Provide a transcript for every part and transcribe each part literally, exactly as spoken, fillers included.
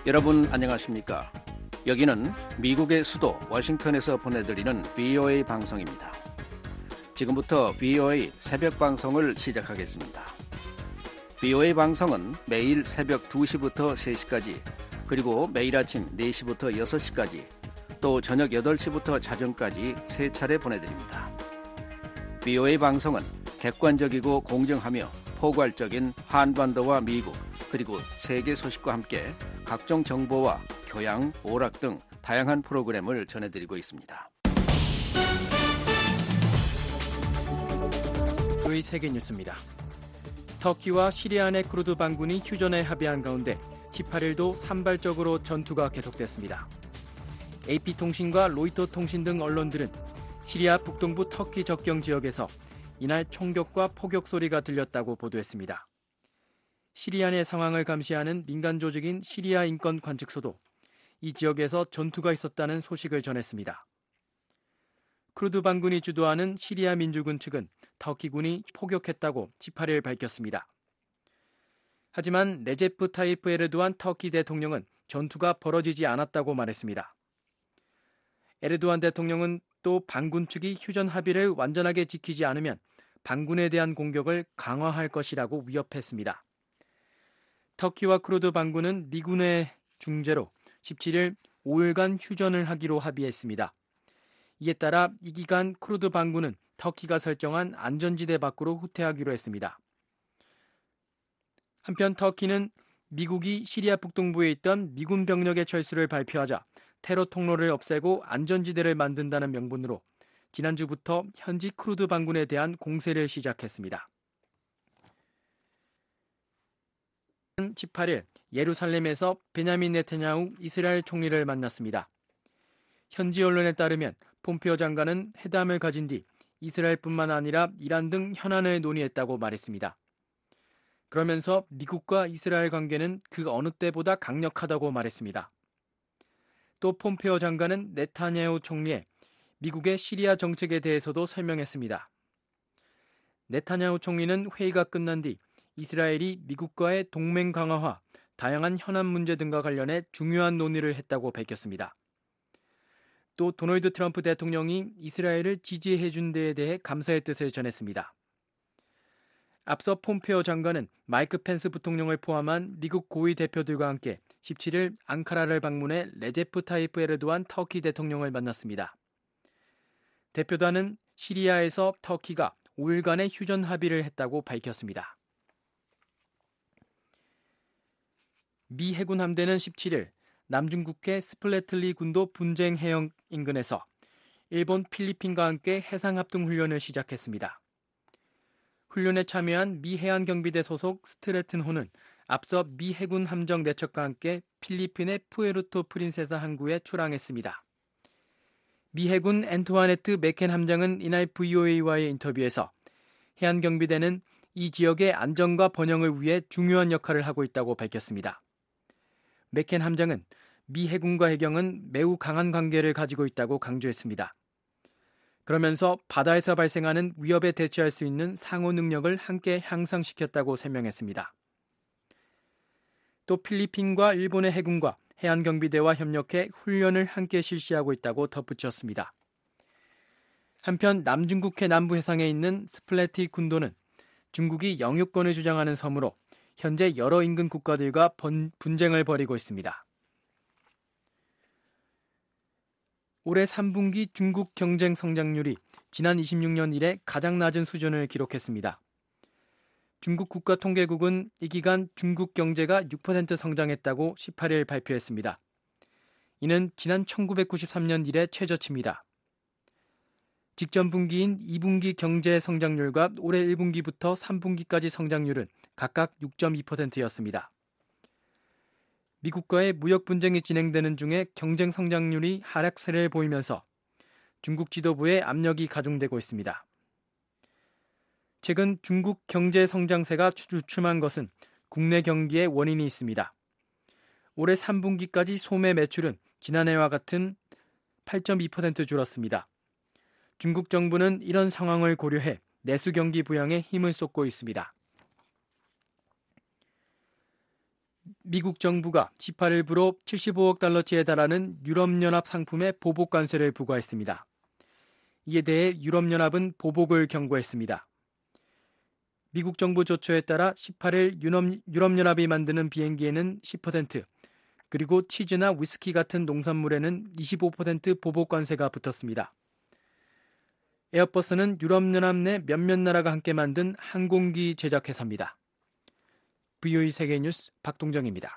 여러분 안녕하십니까? 여기는 미국의 수도 워싱턴에서 보내드리는 브이오에이 방송입니다. 지금부터 브이오에이 새벽 방송을 시작하겠습니다. 브이오에이 방송은 매일 새벽 두 시부터 세 시까지, 그리고 매일 아침 네 시부터 여섯 시까지, 또 저녁 여덟 시부터 자정까지 세 차례 보내드립니다. 브이오에이 방송은 객관적이고 공정하며 포괄적인 한반도와 미국, 그리고 세계 소식과 함께 각종 정보와 교양, 오락 등 다양한 프로그램을 전해드리고 있습니다. 의 세계 뉴스입니다. 터키와 시리아 내 쿠르드 반군이 휴전에 합의한 가운데 십팔 일도 산발적으로 전투가 계속됐습니다. 에이피통신과 로이터 통신 등 언론들은 시리아 북동부 터키 접경 지역에서 이날 총격과 포격 소리가 들렸다고 보도했습니다. 시리아 내 상황을 감시하는 민간 조직인 시리아 인권 관측소도 이 지역에서 전투가 있었다는 소식을 전했습니다. 쿠르드 반군이 주도하는 시리아 민주군 측은 터키군이 포격했다고 십팔 일 밝혔습니다. 하지만 레제프 타이프 에르도안 터키 대통령은 전투가 벌어지지 않았다고 말했습니다. 에르도안 대통령은 또 반군 측이 휴전 합의를 완전하게 지키지 않으면 반군에 대한 공격을 강화할 것이라고 위협했습니다. 터키와 쿠르드 반군은 미군의 중재로 십칠 일 오 일간 휴전을 하기로 합의했습니다. 이에 따라 이 기간 쿠르드 반군은 터키가 설정한 안전지대 밖으로 후퇴하기로 했습니다. 한편 터키는 미국이 시리아 북동부에 있던 미군 병력의 철수를 발표하자 테러 통로를 없애고 안전지대를 만든다는 명분으로 지난주부터 현지 쿠르드 반군에 대한 공세를 시작했습니다. 십팔 일 예루살렘에서 베냐민 네타냐후 이스라엘 총리를 만났습니다. 현지 언론에 따르면 폼페오 장관은 회담을 가진 뒤 이스라엘뿐만 아니라 이란 등 현안을 논의했다고 말했습니다. 그러면서 미국과 이스라엘 관계는 그 어느 때보다 강력하다고 말했습니다. 또 폼페오 장관은 네타냐후 총리의 미국의 시리아 정책에 대해서도 설명했습니다. 네타냐후 총리는 회의가 끝난 뒤 이스라엘이 미국과의 동맹 강화와 다양한 현안 문제 등과 관련해 중요한 논의를 했다고 밝혔습니다. 또 도널드 트럼프 대통령이 이스라엘을 지지해준 데에 대해 감사의 뜻을 전했습니다. 앞서 폼페오 장관은 마이크 펜스 부통령을 포함한 미국 고위 대표들과 함께 십칠 일 앙카라를 방문해 레제프 타이프 에르도안 터키 대통령을 만났습니다. 대표단은 시리아에서 터키가 오 일간의 휴전 합의를 했다고 밝혔습니다. 미 해군 함대는 십칠 일 남중국해 스플래틀리 군도 분쟁 해역 인근에서 일본, 필리핀과 함께 해상합동 훈련을 시작했습니다. 훈련에 참여한 미 해안경비대 소속 스트레튼호는 앞서 미 해군 함정 네 척과 함께 필리핀의 푸에르토 프린세사 항구에 출항했습니다. 미 해군 앤투아네트 맥켄 함장은 이날 브이오에이와의 인터뷰에서 해안경비대는 이 지역의 안정과 번영을 위해 중요한 역할을 하고 있다고 밝혔습니다. 맥켄 함장은 미 해군과 해경은 매우 강한 관계를 가지고 있다고 강조했습니다. 그러면서 바다에서 발생하는 위협에 대처할 수 있는 상호 능력을 함께 향상시켰다고 설명했습니다. 또 필리핀과 일본의 해군과 해안경비대와 협력해 훈련을 함께 실시하고 있다고 덧붙였습니다. 한편 남중국해 남부 해상에 있는 스플래티 군도는 중국이 영유권을 주장하는 섬으로 현재 여러 인근 국가들과 번, 분쟁을 벌이고 있습니다. 올해 삼 분기 중국 경쟁 성장률이 지난 이십육 년 이래 가장 낮은 수준을 기록했습니다. 중국 국가통계국은 이 기간 중국 경제가 육 퍼센트 성장했다고 십팔 일 발표했습니다. 이는 지난 천구백구십삼 년 이래 최저치입니다. 직전 분기인 이 분기 경제 성장률과 올해 일 분기부터 삼 분기까지 성장률은 각각 육 점 이 퍼센트였습니다. 미국과의 무역 분쟁이 진행되는 중에 경쟁 성장률이 하락세를 보이면서 중국 지도부의 압력이 가중되고 있습니다. 최근 중국 경제 성장세가 주춤한 것은 국내 경기에 원인이 있습니다. 올해 삼 분기까지 소매 매출은 지난해와 같은 팔 점 이 퍼센트 줄었습니다. 중국 정부는 이런 상황을 고려해 내수 경기 부양에 힘을 쏟고 있습니다. 미국 정부가 지팔 일부로 칠십오억 달러치에 달하는 유럽연합 상품에 보복 관세를 부과했습니다. 이에 대해 유럽연합은 보복을 경고했습니다. 미국 정부 조처에 따라 십팔 일 유럽연합이 만드는 비행기에는 십 퍼센트, 그리고 치즈나 위스키 같은 농산물에는 이십오 퍼센트 보복 관세가 붙었습니다. 에어버스는 유럽연합 내 몇몇 나라가 함께 만든 항공기 제작 회사입니다. 브이오이 세계뉴스 박동정입니다.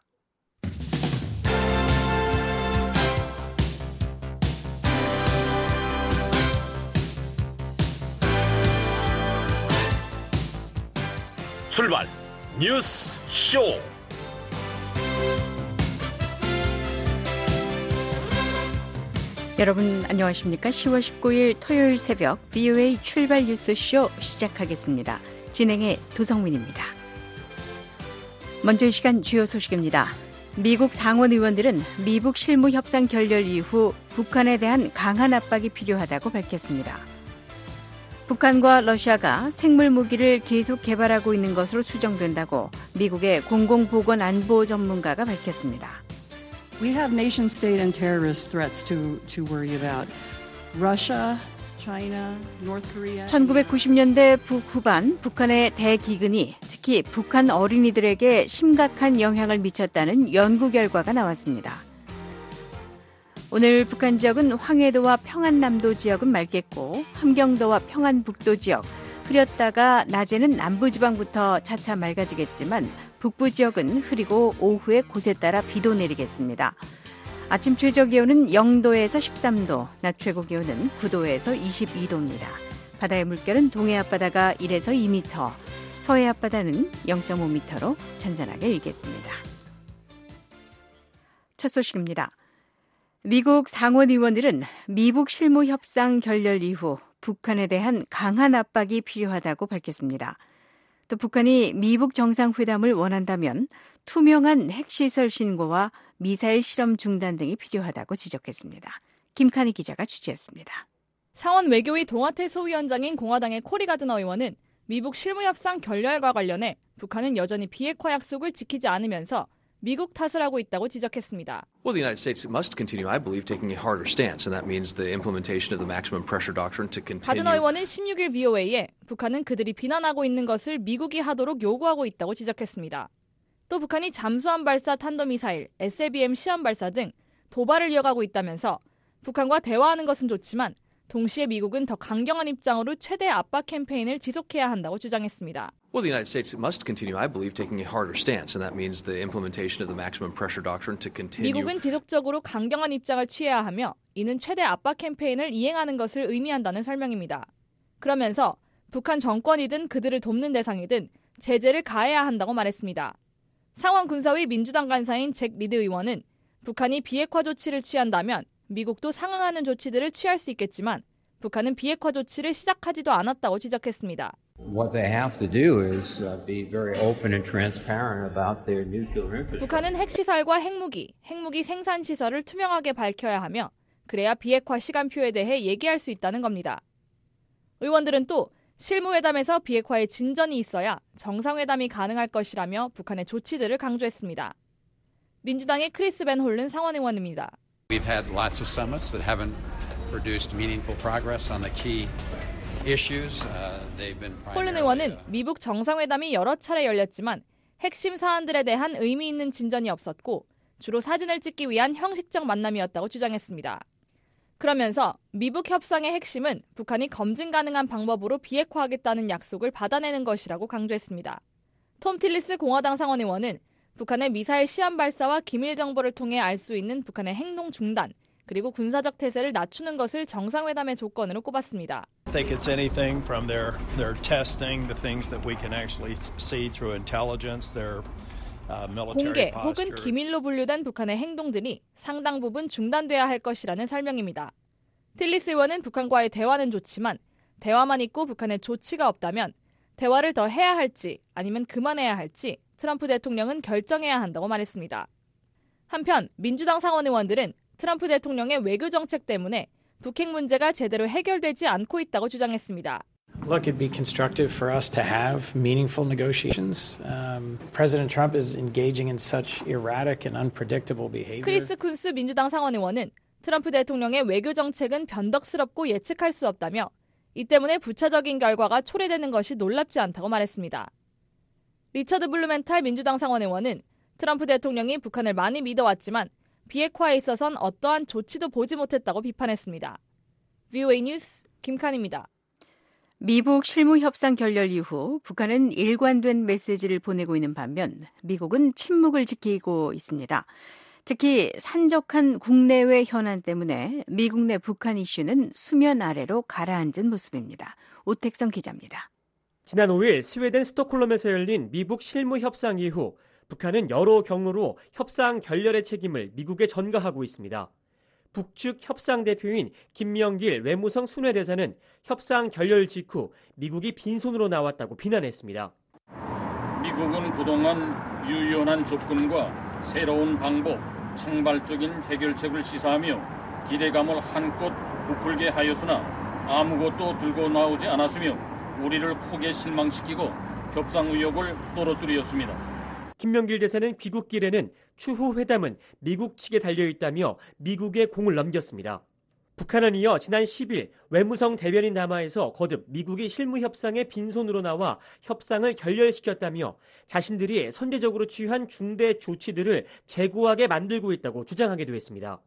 출발 뉴스 쇼. 여러분 안녕하십니까? 시월 십구일 토요일 새벽 브이오에이 출발 뉴스 쇼 시작하겠습니다. 진행의 도성민입니다. 먼저 이 시간 주요 소식입니다. 미국 상원 의원들은 미북 실무 협상 결렬 이후 북한에 대한 강한 압박이 필요하다고 밝혔습니다. 북한과 러시아가 생물 무기를 계속 개발하고 있는 것으로 추정된다고 미국의 공공보건안보 전문가가 밝혔습니다. We have nation state and terrorist threats to to worry about. Russia, China, North Korea. 천구백구십 년대 북후반 북한의 대기근이 특히 북한 어린이들에게 심각한 영향을 미쳤다는 연구 결과가 나왔습니다. 오늘 북한 지역은 황해도와 평안남도 지역은 맑겠고 함경도와 평안북도 지역 흐렸다가 낮에는 남부지방부터 차차 맑아지겠지만 북부 지역은 흐리고 오후에 곳에 따라 비도 내리겠습니다. 아침 최저기온은 영도에서 십삼도, 낮 최고기온은 구도에서 이십이도입니다. 바다의 물결은 동해 앞바다가 일에서 이 미터, 서해 앞바다는 영 점 오 미터로 잔잔하게 일겠습니다. 첫 소식입니다. 미국 상원 의원들은 미북 실무 협상 결렬 이후 북한에 대한 강한 압박이 필요하다고 밝혔습니다. 또 북한이 미북 정상회담을 원한다면 투명한 핵시설 신고와 미사일 실험 중단 등이 필요하다고 지적했습니다. 김칸희 기자가 취재했습니다. 상원 외교위 동아태 소위원장인 공화당의 코리 가드너 의원은 미북 실무협상 결렬과 관련해 북한은 여전히 비핵화 약속을 지키지 않으면서 미국 탓을 하고 있다고 지적했습니다. Well, the United States must continue, I believe, taking a harder stance, and that means the implementation of the maximum pressure doctrine to continue. 가드너 의원은 십육일 브이오에이에 북한은 그들이 비난하고 있는 것을 미국이 하도록 요구하고 있다고 지적했습니다. 또 북한이 잠수함 발사 탄도미사일, 에스엘비엠 시험 발사 등 도발을 이어가고 있다면서 북한과 대화하는 것은 좋지만 동시에 미국은 더 강경한 입장으로 최대 압박 캠페인을 지속해야 한다고 주장했습니다. Well, the United States must continue, I believe, taking a harder stance, and that means the implementation of the maximum pressure doctrine to continue. 미국은 지속적으로 강경한 입장을 취해야 하며 이는 최대 압박 캠페인을 이행하는 것을 의미한다는 설명입니다. 그러면서 북한 정권이든 그들을 돕는 대상이든 제재를 가해야 한다고 말했습니다. 상원 군사위 민주당 간사인 잭 리드 의원은 북한이 비핵화 조치를 취한다면 미국도 상응하는 조치들을 취할 수 있겠지만 북한은 비핵화 조치를 시작하지도 않았다고 지적했습니다. What they have to do is be very open and transparent about their nuclear infrastructure. 북한은 핵시설과 핵무기, 핵무기 생산 시설을 투명하게 밝혀야 하며 그래야 비핵화 시간표에 대해 얘기할 수 있다는 겁니다. 의원들은 또 실무회담에서 비핵화의 진전이 있어야 정상회담이 가능할 것이라며 북한의 조치들을 강조했습니다. 민주당의 크리스 벤 홀른 상원의원입니다. We've had lots of summits that haven't produced meaningful progress on the key issues. Uh, they've been 홀른 의원은 미북 정상회담이 여러 차례 열렸지만 핵심 사안들에 대한 의미 있는 진전이 없었고 주로 사진을 찍기 위한 형식적 만남이었다고 주장했습니다. 그러면서 미북 협상의 핵심은 북한이 검증 가능한 방법으로 비핵화하겠다는 약속을 받아내는 것이라고 강조했습니다. 톰 틸리스 공화당 상원의원은 북한의 미사일 시험 발사와 기밀 정보를 통해 알 수 있는 북한의 행동 중단, 그리고 군사적 태세를 낮추는 것을 정상회담의 조건으로 꼽았습니다. I think it's anything from their their testing, the things that we can actually see through intelligence, their uh, military 공개 posture. 혹은 기밀로 분류된 북한의 행동들이 상당 부분 중단돼야 할 것이라는 설명입니다. 틸리스 의원은 북한과의 대화는 좋지만 대화만 있고 북한의 조치가 없다면 대화를 더 해야 할지 아니면 그만해야 할지 트럼프 대통령은 결정해야 한다고 말했습니다. 한편 민주당 상원의원들은 트럼프 대통령의 외교 정책 때문에 북핵 문제가 제대로 해결되지 않고 있다고 주장했습니다. Look, it'd be constructive for us to have meaningful negotiations. Um, President Trump is engaging in such erratic and unpredictable behavior. 크리스 쿤스 민주당 상원의원은 트럼프 대통령의 외교 정책은 변덕스럽고 예측할 수 없다며 이 때문에 부차적인 결과가 초래되는 것이 놀랍지 않다고 말했습니다. 리처드 블루멘탈 민주당 상원의원은 트럼프 대통령이 북한을 많이 믿어왔지만 비핵화에 있어선 어떠한 조치도 보지 못했다고 비판했습니다. 브이오에이 뉴스 김칸입니다. 미북 실무협상 결렬 이후 북한은 일관된 메시지를 보내고 있는 반면 미국은 침묵을 지키고 있습니다. 특히 산적한 국내외 현안 때문에 미국 내 북한 이슈는 수면 아래로 가라앉은 모습입니다. 오택성 기자입니다. 지난 오일 스웨덴 스톡홀름에서 열린 미북 실무협상 이후 북한은 여러 경로로 협상 결렬의 책임을 미국에 전가하고 있습니다. 북측 협상 대표인 김명길 외무성 순회대사는 협상 결렬 직후 미국이 빈손으로 나왔다고 비난했습니다. 미국은 그동안 유연한 접근과 새로운 방법, 창발적인 해결책을 시사하며 기대감을 한껏 부풀게 하였으나 아무것도 들고 나오지 않았으며 우리를 크게 실망시키고 협상 의욕을 떨어뜨렸습니다. 김명길 대사는 귀국길에는 추후 회담은 미국 측에 달려있다며 미국에 공을 넘겼습니다. 북한은 이어 지난 십일 외무성 대변인 담화에서 거듭 미국이 실무협상에 빈손으로 나와 협상을 결렬시켰다며 자신들이 선제적으로 취한 중대 조치들을 재고하게 만들고 있다고 주장하기도 했습니다.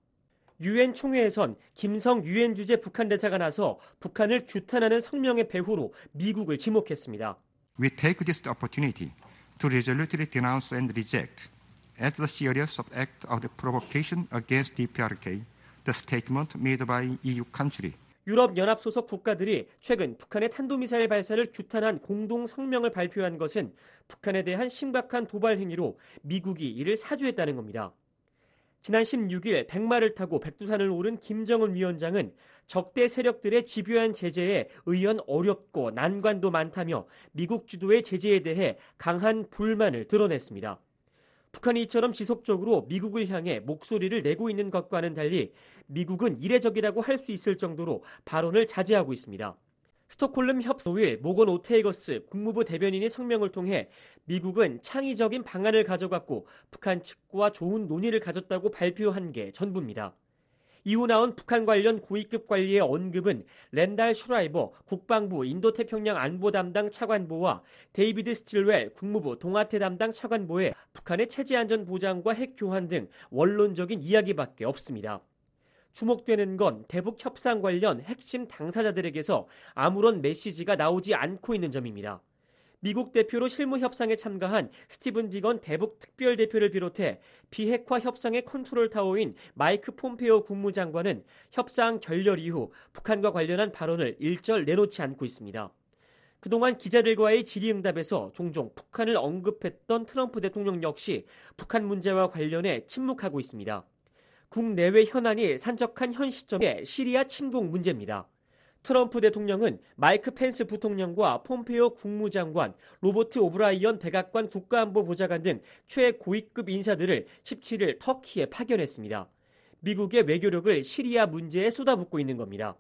유엔 총회에선 김성 유엔 주재 북한 대사가 나서 북한을 규탄하는 성명의 배후로 미국을 지목했습니다. We take this opportunity to resolutely denounce and reject, as the serious act of the provocation against 디피아르케이, the statement made by 이유 country. 유럽연합 소속 국가들이 최근 북한의 탄도미사일 발사를 규탄한 공동 성명을 발표한 것은 북한에 대한 심각한 도발 행위로 미국이 이를 사주했다는 겁니다. 지난 십육일 백마를 타고 백두산을 오른 김정은 위원장은 적대 세력들의 집요한 제재에 의연 어렵고 난관도 많다며 미국 주도의 제재에 대해 강한 불만을 드러냈습니다. 북한이 이처럼 지속적으로 미국을 향해 목소리를 내고 있는 것과는 달리 미국은 이례적이라고 할 수 있을 정도로 발언을 자제하고 있습니다. 스톡홀름 협상 오일 모건 오테이거스 국무부 대변인이 성명을 통해 미국은 창의적인 방안을 가져갔고 북한 측과 좋은 논의를 가졌다고 발표한 게 전부입니다. 이후 나온 북한 관련 고위급 관리의 언급은 랜달 슈라이버 국방부 인도태평양 안보 담당 차관보와 데이비드 스틸웰 국무부 동아태 담당 차관보의 북한의 체제 안전 보장과 핵 교환 등 원론적인 이야기밖에 없습니다. 주목되는 건 대북 협상 관련 핵심 당사자들에게서 아무런 메시지가 나오지 않고 있는 점입니다. 미국 대표로 실무 협상에 참가한 스티븐 비건 대북 특별대표를 비롯해 비핵화 협상의 컨트롤 타워인 마이크 폼페오 국무장관은 협상 결렬 이후 북한과 관련한 발언을 일절 내놓지 않고 있습니다. 그동안 기자들과의 질의응답에서 종종 북한을 언급했던 트럼프 대통령 역시 북한 문제와 관련해 침묵하고 있습니다. 국내외 현안이 산적한 현 시점의 시리아 침공 문제입니다. 트럼프 대통령은 마이크 펜스 부통령과 폼페오 국무장관, 로버트 오브라이언 백악관 국가안보보좌관 등 최고위급 인사들을 십칠일 터키에 파견했습니다. 미국의 외교력을 시리아 문제에 쏟아붓고 있는 겁니다.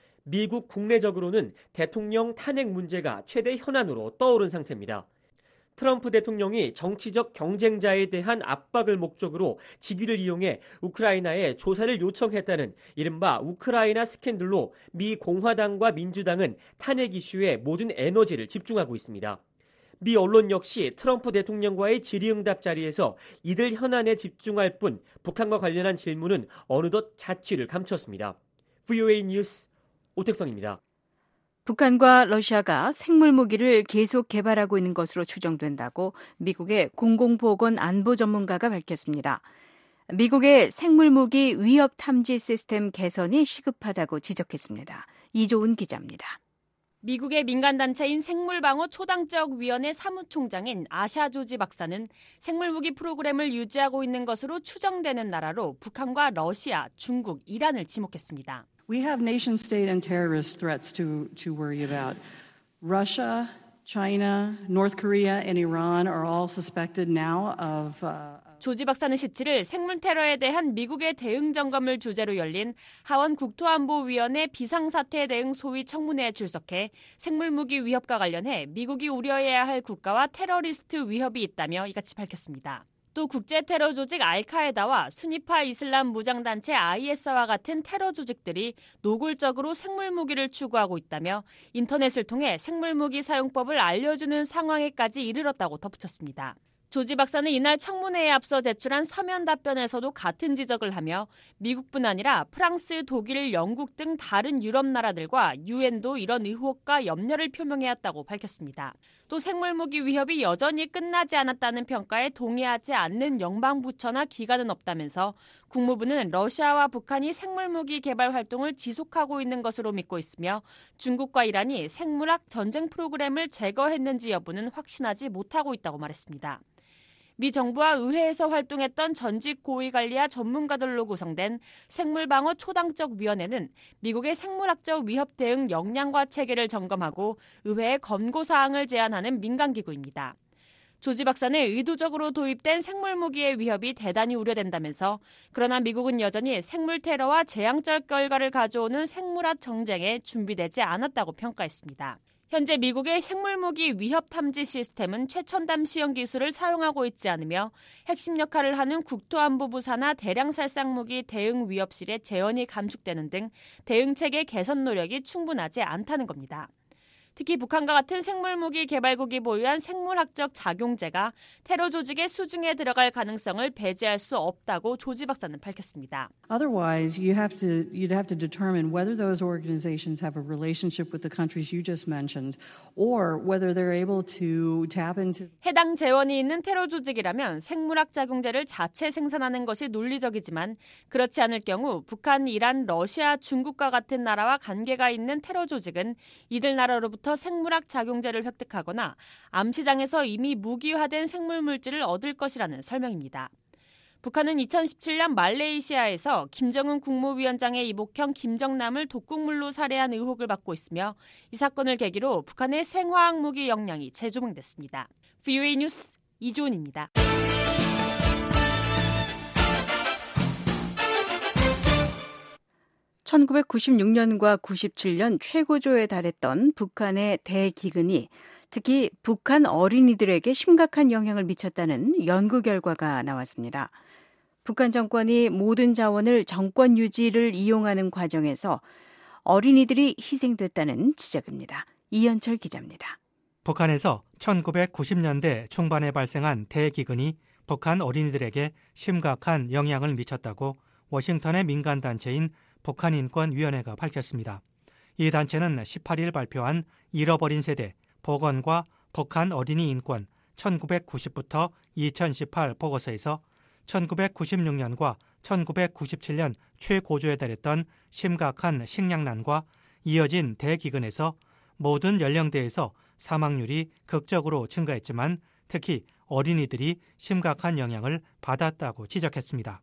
미국 국내적으로는 대통령 탄핵 문제가 최대 현안으로 떠오른 상태입니다. 트럼프 대통령이 정치적 경쟁자에 대한 압박을 목적으로 직위를 이용해 우크라이나에 조사를 요청했다는 이른바 우크라이나 스캔들로 미 공화당과 민주당은 탄핵 이슈에 모든 에너지를 집중하고 있습니다. 미 언론 역시 트럼프 대통령과의 질의응답 자리에서 이들 현안에 집중할 뿐 북한과 관련한 질문은 어느덧 자취를 감췄습니다. 브이오에이 뉴스 오택성입니다. 북한과 러시아가 생물무기를 계속 개발하고 있는 것으로 추정된다고 미국의 공공보건 안보 전문가가 밝혔습니다. 미국의 생물무기 위협 탐지 시스템 개선이 시급하다고 지적했습니다. 이조은 기자입니다. 미국의 민간단체인 생물방어 초당적위원회 사무총장인 아샤 조지 박사는 생물무기 프로그램을 유지하고 있는 것으로 추정되는 나라로 북한과 러시아, 중국, 이란을 지목했습니다. We have nation-state and terrorist threats to, to worry about. Russia, China, North Korea, and Iran are all suspected now of... Uh, 조지 박사는 십칠 일 생물 테러에 대한 미국의 대응 점검을 주제로 열린 하원 국토안보위원회 비상사태 대응 소위 청문회에 출석해 생물무기 위협과 관련해 미국이 우려해야 할 국가와 테러리스트 위협이 있다며 이같이 밝혔습니다. 또 국제 테러 조직 알카에다와 순위파 이슬람 무장단체 아이에스와 같은 테러 조직들이 노골적으로 생물무기를 추구하고 있다며 인터넷을 통해 생물무기 사용법을 알려주는 상황에까지 이르렀다고 덧붙였습니다. 조지 박사는 이날 청문회에 앞서 제출한 서면 답변에서도 같은 지적을 하며 미국뿐 아니라 프랑스, 독일, 영국 등 다른 유럽 나라들과 유엔도 이런 의혹과 염려를 표명해왔다고 밝혔습니다. 또 생물무기 위협이 여전히 끝나지 않았다는 평가에 동의하지 않는 영방부처나 기관은 없다면서 국무부는 러시아와 북한이 생물무기 개발 활동을 지속하고 있는 것으로 믿고 있으며 중국과 이란이 생물학 전쟁 프로그램을 제거했는지 여부는 확신하지 못하고 있다고 말했습니다. 미 정부와 의회에서 활동했던 전직 고위관리와 전문가들로 구성된 생물방어 초당적 위원회는 미국의 생물학적 위협 대응 역량과 체계를 점검하고 의회에 권고사항을 제안하는 민간기구입니다. 조지 박사는 의도적으로 도입된 생물무기의 위협이 대단히 우려된다면서 그러나 미국은 여전히 생물 테러와 재앙적 결과를 가져오는 생물학 정쟁에 준비되지 않았다고 평가했습니다. 현재 미국의 생물무기 위협 탐지 시스템은 최첨단 시험 기술을 사용하고 있지 않으며 핵심 역할을 하는 국토안보부 산하 대량 살상무기 대응 위협실의 재원이 감축되는 등 대응체계 개선 노력이 충분하지 않다는 겁니다. 특히 북한과 같은 생물무기 개발국이 보유한 생물학적 작용제가 테러 조직의 수중에 들어갈 가능성을 배제할 수 없다고 조지 박사는 밝혔습니다. Otherwise, you have to you'd have to determine whether those organizations have a relationship with the countries you just mentioned, or whether they're able to tap into. 해당 재원이 있는 테러 조직이라면 생물학 작용제를 자체 생산하는 것이 논리적이지만 그렇지 않을 경우 북한, 이란, 러시아, 중국과 같은 나라와 관계가 있는 테러 조직은 이들 나라로부터 생물학 작용제를 획득하거나 암시장에서 이미 무기화된 생물 물질을 얻을 것이라는 설명입니다. 북한은 이천십칠 년 말레이시아에서 김정은 국무위원장의 이복형 김정남을 독극물로 살해한 의혹을 받고 있으며 이 사건을 계기로 북한의 생화학 무기 역량이 재조명됐습니다. 브이오에이 뉴스 이주은입니다. 천구백구십육 년과 구십칠 년 최고조에 달했던 북한의 대기근이 특히 북한 어린이들에게 심각한 영향을 미쳤다는 연구 결과가 나왔습니다. 북한 정권이 모든 자원을 정권 유지를 이용하는 과정에서 어린이들이 희생됐다는 지적입니다. 이현철 기자입니다. 북한에서 천구백구십 년대 중반에 발생한 대기근이 북한 어린이들에게 심각한 영향을 미쳤다고 워싱턴의 민간단체인 북한인권위원회가 밝혔습니다. 이 단체는 십팔 일 발표한 잃어버린 세대, 복원과 북한 어린이 인권 천구백구십부터 이천십팔 보고서에서 천구백구십육 년과 천구백구십칠 년 최고조에 달했던 심각한 식량난과 이어진 대기근에서 모든 연령대에서 사망률이 극적으로 증가했지만 특히 어린이들이 심각한 영향을 받았다고 지적했습니다.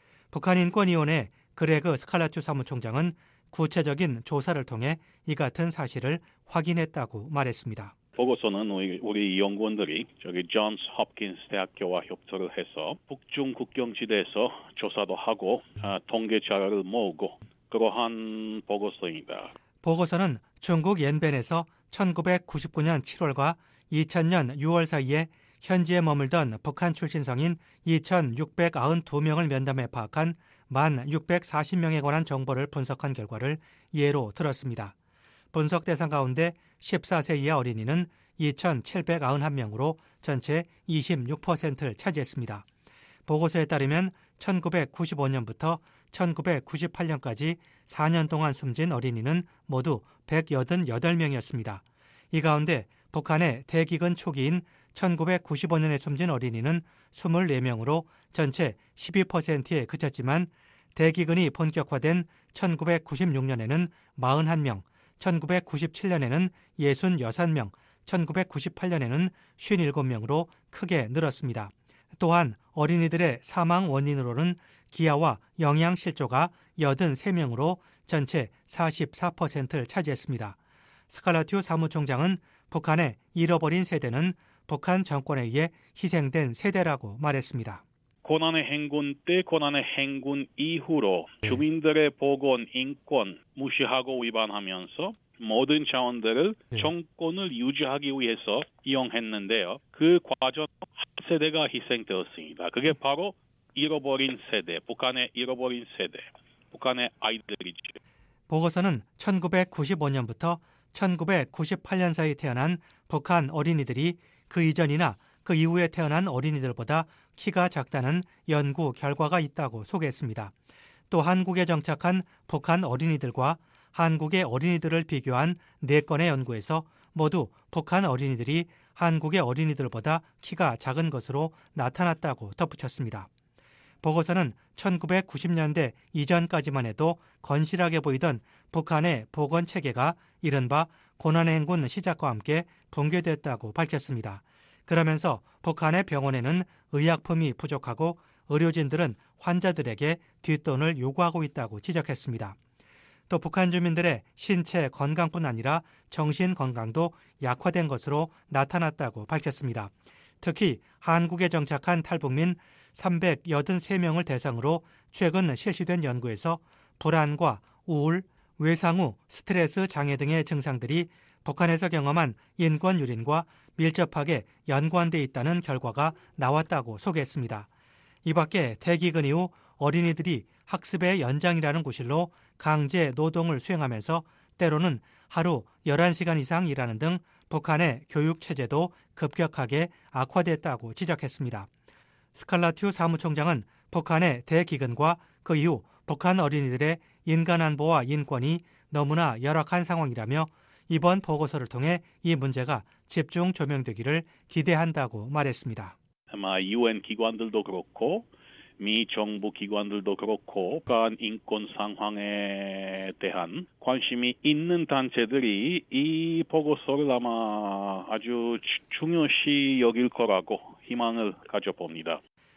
북한인권위원회 그레그 스칼라튜 사무총장은 구체적인 조사를 통해 이 같은 사실을 확인했다고 말했습니다. 보고서는 우리, 우리 연구원들이 저기 존스 홉킨스 대학교와 협조를 해서 북중 국경지대에서 조사도 하고 아, 통계 자료를 모으고 그러한 보고서입니다. 보고서는 중국 옌벤에서 천구백구십구 년 칠월과 이천 년 유월 사이에 현지에 머물던 북한 출신 성인 이천육백구십이 명을 면담해 파악한 만 육백사십 명에 관한 정보를 분석한 결과를 예로 들었습니다. 분석 대상 가운데 십사 세 이하 어린이는 이천칠백구십일 명으로 전체 이십육 퍼센트를 차지했습니다. 보고서에 따르면 천구백구십오 년부터 천구백구십팔 년까지 사 년 동안 숨진 어린이는 모두 백팔십팔 명이었습니다. 이 가운데 북한의 대기근 초기인 천구백구십오 년에 숨진 어린이는 이십사 명으로 전체 십이 퍼센트에 그쳤지만 대기근이 본격화된 천구백구십육 년에는 사십일 명, 천구백구십칠 년에는 육십육 명, 천구백구십팔 년에는 오십칠 명으로 크게 늘었습니다. 또한 어린이들의 사망 원인으로는 기아와 영양실조가 팔십삼 명으로 전체 사십사 퍼센트를 차지했습니다. 스칼라튜 사무총장은 북한의 잃어버린 세대는 북한 정권에 의해 희생된 세대라고 말했습니다. 고난의 행군 때 고난의 행군 이후로 주민들의 보건, 인권 무시하고 위반하면서 모든 자원들을 네. 정권을 유지하기 위해서 이용했는데요. 그 과정 한 세대가 희생되었습니다. 그게 바로 잃어버린 세대, 북한의 잃어버린 세대, 북한의 아이들이죠. 보고서는 천구백구십오 년부터 천구백구십팔 년 사이 태어난 북한 어린이들이 그 이전이나 그 이후에 태어난 어린이들보다 키가 작다는 연구 결과가 있다고 소개했습니다. 또 한국에 정착한 북한 어린이들과 한국의 어린이들을 비교한 네 건의 연구에서 모두 북한 어린이들이 한국의 어린이들보다 키가 작은 것으로 나타났다고 덧붙였습니다. 보고서는 천구백구십 년대 이전까지만 해도 건실하게 보이던 북한의 보건 체계가 이른바 고난의 행군 시작과 함께 붕괴됐다고 밝혔습니다. 그러면서 북한의 병원에는 의약품이 부족하고 의료진들은 환자들에게 뒷돈을 요구하고 있다고 지적했습니다. 또 북한 주민들의 신체 건강뿐 아니라 정신 건강도 약화된 것으로 나타났다고 밝혔습니다. 특히 한국에 정착한 탈북민 삼백팔십삼 명을 대상으로 최근 실시된 연구에서 불안과 우울, 외상 후 스트레스 장애 등의 증상들이 북한에서 경험한 인권 유린과 밀접하게 연관돼 있다는 결과가 나왔다고 소개했습니다. 이 밖에 대기근 이후 어린이들이 학습의 연장이라는 구실로 강제 노동을 수행하면서 때로는 하루 열한 시간 이상 일하는 등 북한의 교육 체제도 급격하게 악화됐다고 지적했습니다. 스칼라튜 사무총장은 북한의 대기근과 그 이후 북한 어린이들의 인간 안보와 인권이 너무나 열악한 상황이라며 이번 보고서를 통해 이 문제가 집중 조명되기를 기대한다고 말했습니다. 아마 유엔 기관들도 그렇고 미 정부 기관들도 그렇고 북한 인권 상황에 대한 관심이 있는 단체들이 이 보고서를 아마 아주 중요시 여길 거라고 희망을 가져봅니다.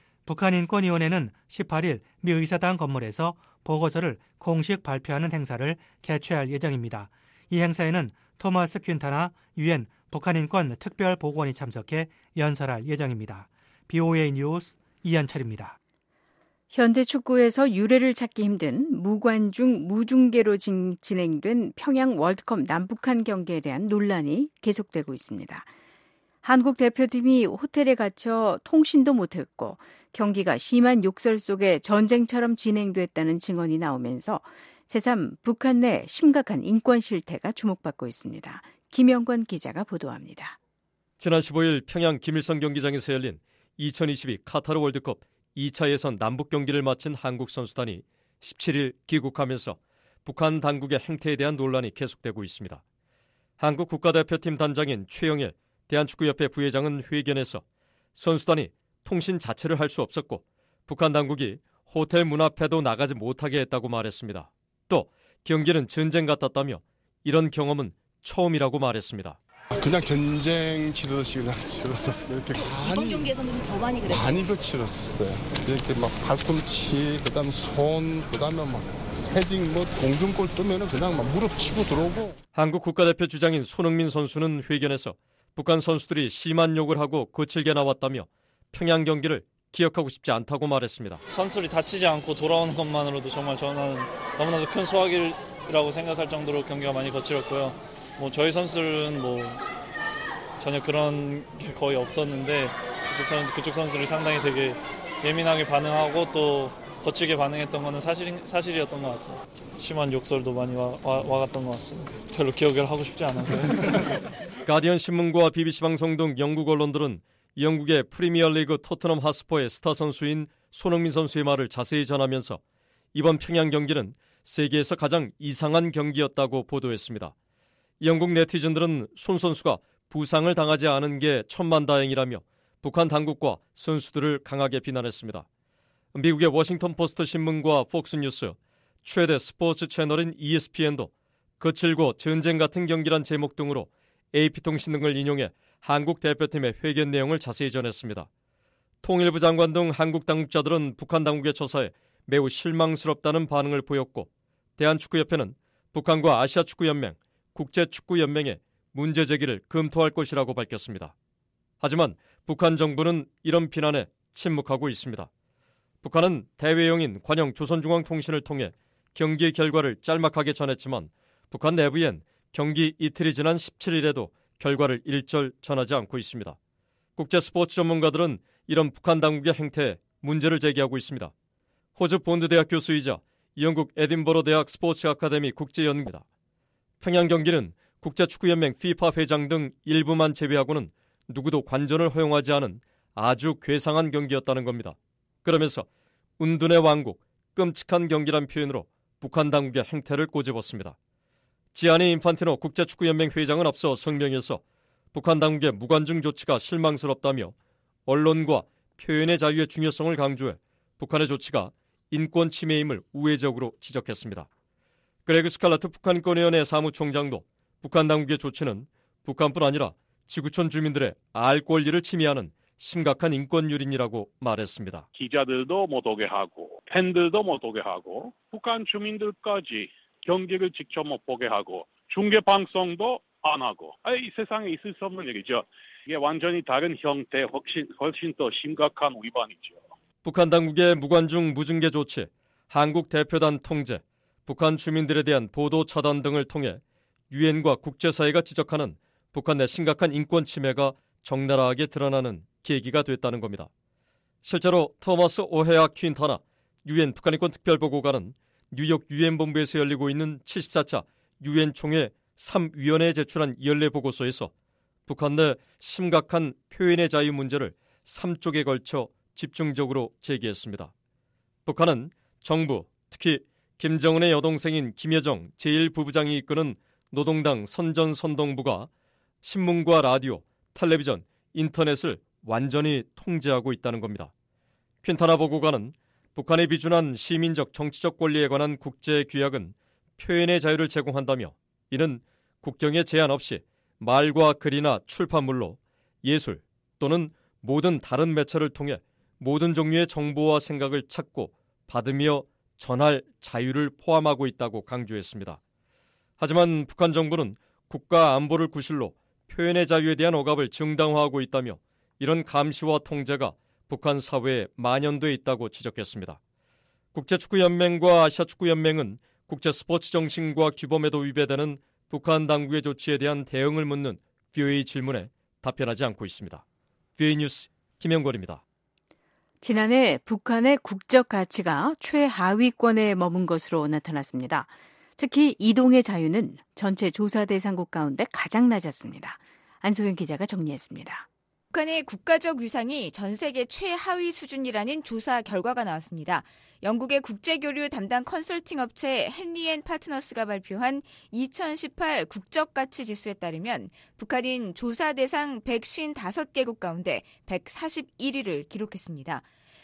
북한인권위원회는 십팔 일 미 의사당 건물에서 보고서를 공식 발표하는 행사를 개최할 예정입니다. 이 행사에는 토마스 퀸타나 유엔 북한인권 특별보고원이 참석해 연설할 예정입니다. 비오에이 뉴스 이현철입니다. 현대 축구에서 유례를 찾기 힘든 무관중 무중계로 진행된 평양 월드컵 남북한 경기에 대한 논란이 계속되고 있습니다. 한국 대표팀이 호텔에 갇혀 통신도 못했고 경기가 심한 욕설 속에 전쟁처럼 진행됐다는 증언이 나오면서 새삼 북한 내 심각한 인권 실태가 주목받고 있습니다. 김영권 기자가 보도합니다. 지난 십오 일 평양 김일성 경기장에서 열린 이천이십이 카타르 월드컵 이 차 예선 남북 경기를 마친 한국 선수단이 십칠 일 귀국하면서 북한 당국의 행태에 대한 논란이 계속되고 있습니다. 한국 국가대표팀 단장인 최영일 대한축구협회 부회장은 회견에서 선수단이 통신 자체를 할 수 없었고 북한 당국이 호텔 문 앞에도 나가지 못하게 했다고 말했습니다. 또 경기는 전쟁 같았다며 이런 경험은 처음이라고 말했습니다. 그냥 전쟁 치르듯이 그냥 치렀었어요. 이번 경기에서는 더 많이 그랬어요. 많이 그 치렀었어요. 이렇게 막 팔꿈치, 그다음 손, 그다음에 막 헤딩, 뭐 공중골 뜨면은 그냥 막 무릎 치고 들어오고. 한국 국가대표 주장인 손흥민 선수는 회견에서 북한 선수들이 심한 욕을 하고 거칠게 나왔다며 평양 경기를 기억하고 싶지 않다고 말했습니다. 선수들이 다치지 않고 돌아오는 것만으로도 정말 저는 너무나도 큰 수확이라고 생각할 정도로 경기가 많이 거칠었고요. 뭐 저희 선수들은 뭐 전혀 그런 게 거의 없었는데 그쪽, 선, 그쪽 선수들이 상당히 되게 예민하게 반응하고 또 거칠게 반응했던 거는 사실, 사실이었던 것 같아요. 심한 욕설도 많이 와, 와, 와갔던 것 같습니다. 별로 기억을 하고 싶지 않아서요. 가디언 신문과 비비씨 방송 등 영국 언론들은 영국의 프리미어리그 토트넘 하스퍼의 스타 선수인 손흥민 선수의 말을 자세히 전하면서 이번 평양 경기는 세계에서 가장 이상한 경기였다고 보도했습니다. 영국 네티즌들은 손 선수가 부상을 당하지 않은 게 천만다행이라며 북한 당국과 선수들을 강하게 비난했습니다. 미국의 워싱턴 포스트 신문과 폭스뉴스, 최대 스포츠 채널인 이에스피엔도 거칠고 전쟁 같은 경기란 제목 등으로 에이피통신 등을 인용해 한국 대표팀의 회견 내용을 자세히 전했습니다. 통일부 장관 등 한국 당국자들은 북한 당국의 처사에 매우 실망스럽다는 반응을 보였고 대한축구협회는 북한과 아시아축구연맹, 국제축구연맹에 문제 제기를 검토할 것이라고 밝혔습니다. 하지만 북한 정부는 이런 비난에 침묵하고 있습니다. 북한은 대외영인 관영 조선중앙통신을 통해 경기 결과를 짤막하게 전했지만 북한 내부엔 경기 이틀이 지난 십칠 일에도 결과를 일절 전하지 않고 있습니다. 국제 스포츠 전문가들은 이런 북한 당국의 행태에 문제를 제기하고 있습니다. 호주 본드대학 교수이자 영국 에딘버러 대학 스포츠 아카데미 국제연구입니다. 평양 경기는 국제축구연맹 피파 회장 등 일부만 제외하고는 누구도 관전을 허용하지 않은 아주 괴상한 경기였다는 겁니다. 그러면서 운둔의 왕국, 끔찍한 경기란 표현으로 북한 당국의 행태를 꼬집었습니다. 지아니 인판티노 국제축구연맹 회장은 앞서 성명에서 북한 당국의 무관중 조치가 실망스럽다며 언론과 표현의 자유의 중요성을 강조해 북한의 조치가 인권 침해임을 우회적으로 지적했습니다. 그레그 스칼라트 북한인권위원회 사무총장도 북한 당국의 조치는 북한뿐 아니라 지구촌 주민들의 알 권리를 침해하는 심각한 인권 유린이라고 말했습니다. 기자들도 못 오게 하고 팬들도 못 오게 하고 북한 주민들까지 경기를 직접 못 보게 하고 중계 방송도 안 하고 이 세상에 있을 수 없는 얘기죠. 이게 완전히 다른 형태, 훨씬, 훨씬 더 심각한 위반이죠. 북한 당국의 무관중 무중계 조치, 한국 대표단 통제, 북한 주민들에 대한 보도 차단 등을 통해 유엔과 국제사회가 지적하는 북한 내 심각한 인권 침해가 적나라하게 드러나는 계기가 됐다는 겁니다. 실제로 토마스 오헤아 퀸타나 유엔 북한인권 특별보고관은 뉴욕 유엔 본부에서 열리고 있는 칠십사 차 유엔 총회 삼 위원회에 제출한 연례 보고서에서 북한 내 심각한 표현의 자유 문제를 삼 쪽에 걸쳐 집중적으로 제기했습니다. 북한은 정부, 특히 김정은의 여동생인 김여정 제일 부부장이 이끄는 노동당 선전선동부가 신문과 라디오, 텔레비전, 인터넷을 완전히 통제하고 있다는 겁니다. 퀸타나 보고관은 북한이 비준한 시민적 정치적 권리에 관한 국제규약은 표현의 자유를 제공한다며 이는 국경에 제한 없이 말과 글이나 출판물로 예술 또는 모든 다른 매체를 통해 모든 종류의 정보와 생각을 찾고 받으며 전할 자유를 포함하고 있다고 강조했습니다. 하지만 북한 정부는 국가 안보를 구실로 표현의 자유에 대한 억압을 정당화하고 있다며 이런 감시와 통제가 북한 사회에 만연돼 있다고 지적했습니다. 국제축구연맹과 아시아축구연맹은 국제 스포츠 정신과 규범에도 위배되는 북한 당국의 조치에 대한 대응을 묻는 브이오에이 질문에 답변하지 않고 있습니다. 브이오에이 뉴스 김영걸입니다. 지난해 북한의 국적 가치가 최하위권에 머문 것으로 나타났습니다. 특히 이동의 자유는 전체 조사 대상국 가운데 가장 낮았습니다. 안소영 기자가 정리했습니다. 북한의 국가적 위상이 전 세계 최하위 수준이라는 조사 결과가 나왔습니다. 영국의 국제교류 담당 컨설팅 업체 헨리 앤 파트너스가 발표한 이천십팔 국적가치 지수에 따르면 북한은 조사 대상 백오십오 개국 가운데 백사십일 위를 기록했습니다.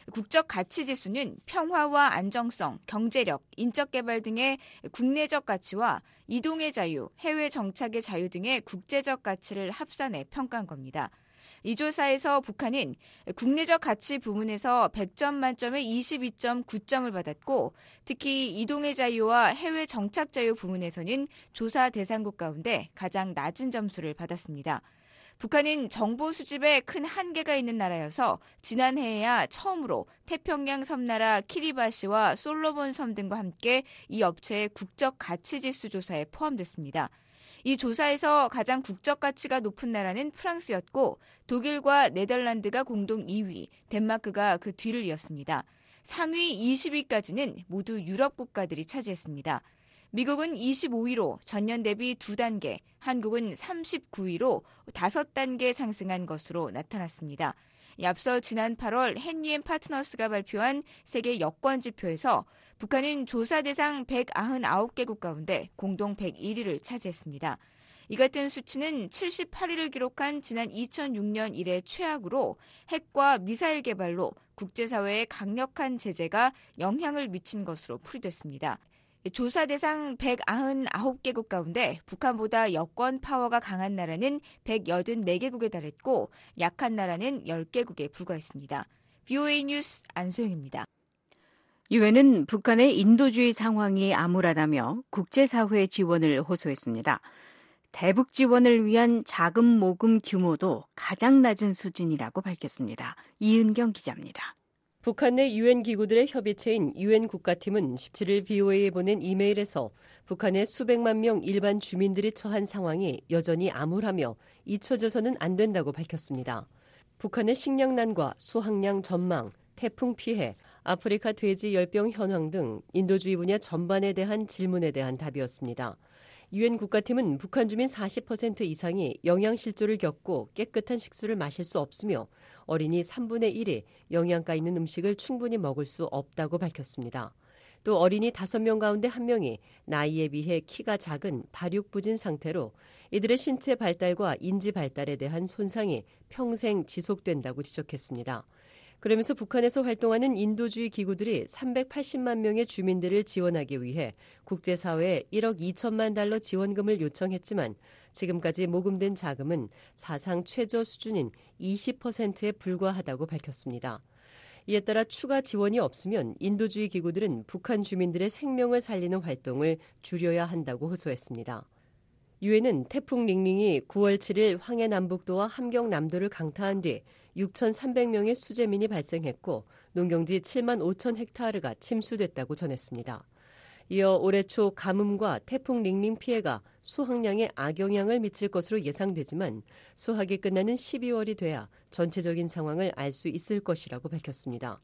국적가치 지수는 평화와 안정성, 경제력, 인적개발 등의 국내적 가치와 이동의 자유, 해외 정착의 자유 등의 국제적 가치를 합산해 평가한 겁니다. 이 조사에서 북한은 국내적 가치 부문에서 백 점 만점에 이십이 점 구 점을 받았고 특히 이동의 자유와 해외 정착 자유 부문에서는 조사 대상국 가운데 가장 낮은 점수를 받았습니다. 북한은 정보 수집에 큰 한계가 있는 나라여서 지난해에야 처음으로 태평양 섬나라 키리바시와 솔로몬 섬 등과 함께 이 업체의 국적 가치 지수 조사에 포함됐습니다. 이 조사에서 가장 국적 가치가 높은 나라는 프랑스였고 독일과 네덜란드가 공동 이 위, 덴마크가 그 뒤를 이었습니다. 상위 이십 위까지는 모두 유럽 국가들이 차지했습니다. 미국은 이십오 위로 전년 대비 두 단계, 한국은 삼십구 위로 다섯 단계 상승한 것으로 나타났습니다. 앞서 지난 팔월 헨리 앤 파트너스가 발표한 세계 여권 지표에서 북한은 조사 대상 백구십구 개국 가운데 공동 백일 위를 차지했습니다. 이 같은 수치는 칠십팔 위를 기록한 지난 이천육 년 이래 최악으로 핵과 미사일 개발로 국제사회에 강력한 제재가 영향을 미친 것으로 풀이됐습니다. 조사 대상 백구십구 개국 가운데 북한보다 여권 파워가 강한 나라는 백팔십사 개국에 달했고 약한 나라는 십 개국에 불과했습니다. 브이오에이 뉴스 안소영입니다. 유엔은 북한의 인도주의 상황이 암울하다며 국제사회 지원을 호소했습니다. 대북 지원을 위한 자금 모금 규모도 가장 낮은 수준이라고 밝혔습니다. 이은경 기자입니다. 북한 내 유엔 기구들의 협의체인 유엔 국가팀은 십칠 일 비오에이에 보낸 이메일에서 북한의 수백만 명 일반 주민들이 처한 상황이 여전히 암울하며 잊혀져서는 안 된다고 밝혔습니다. 북한의 식량난과 수확량 전망, 태풍 피해, 아프리카 돼지 열병 현황 등 인도주의 분야 전반에 대한 질문에 대한 답이었습니다. 유엔 국가팀은 북한 주민 사십 퍼센트 이상이 영양실조를 겪고 깨끗한 식수를 마실 수 없으며 어린이 삼분의 일이 영양가 있는 음식을 충분히 먹을 수 없다고 밝혔습니다. 또 어린이 다섯 명 가운데 한 명이 나이에 비해 키가 작은 발육부진 상태로 이들의 신체 발달과 인지 발달에 대한 손상이 평생 지속된다고 지적했습니다. 그러면서 북한에서 활동하는 인도주의 기구들이 삼백팔십만 명의 주민들을 지원하기 위해 국제사회에 일억 이천만 달러 지원금을 요청했지만 지금까지 모금된 자금은 사상 최저 수준인 이십 퍼센트에 불과하다고 밝혔습니다. 이에 따라 추가 지원이 없으면 인도주의 기구들은 북한 주민들의 생명을 살리는 활동을 줄여야 한다고 호소했습니다. 유엔은 태풍 링링이 구월 칠일 황해 남북도와 함경 남도를 강타한 뒤 육천삼백 명의 수재민이 발생했고 농경지 칠만 오천 헥타르가 침수됐다고 전했습니다. 이어 올해 초 가뭄과 태풍 링링 피해가 수확량에 악영향을 미칠 것으로 예상되지만 수확이 끝나는 십이월이 돼야 전체적인 상황을 알 수 있을 것이라고 밝혔습니다.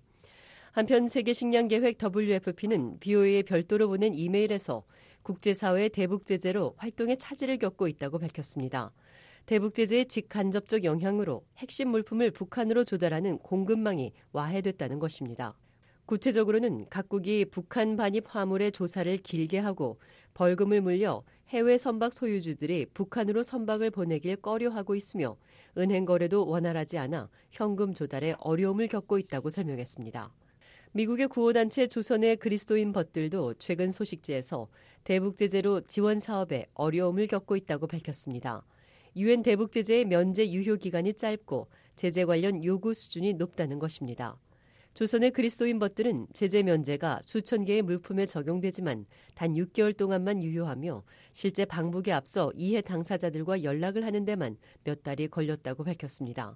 한편 세계식량계획 더블유에프피는 비오에이에 별도로 보낸 이메일에서 국제사회의 대북 제재로 활동에 차질을 겪고 있다고 밝혔습니다. 대북 제재의 직간접적 영향으로 핵심 물품을 북한으로 조달하는 공급망이 와해됐다는 것입니다. 구체적으로는 각국이 북한 반입 화물의 조사를 길게 하고 벌금을 물려 해외 선박 소유주들이 북한으로 선박을 보내길 꺼려하고 있으며 은행 거래도 원활하지 않아 현금 조달에 어려움을 겪고 있다고 설명했습니다. 미국의 구호단체 조선의 그리스도인 벗들도 최근 소식지에서 대북 제재로 지원 사업에 어려움을 겪고 있다고 밝혔습니다. 유엔 대북 제재의 면제 유효 기간이 짧고 제재 관련 요구 수준이 높다는 것입니다. 조선의 그리스도인 벗들은 제재 면제가 수천 개의 물품에 적용되지만 단 육 개월 동안만 유효하며 실제 방북에 앞서 이해 당사자들과 연락을 하는 데만 몇 달이 걸렸다고 밝혔습니다.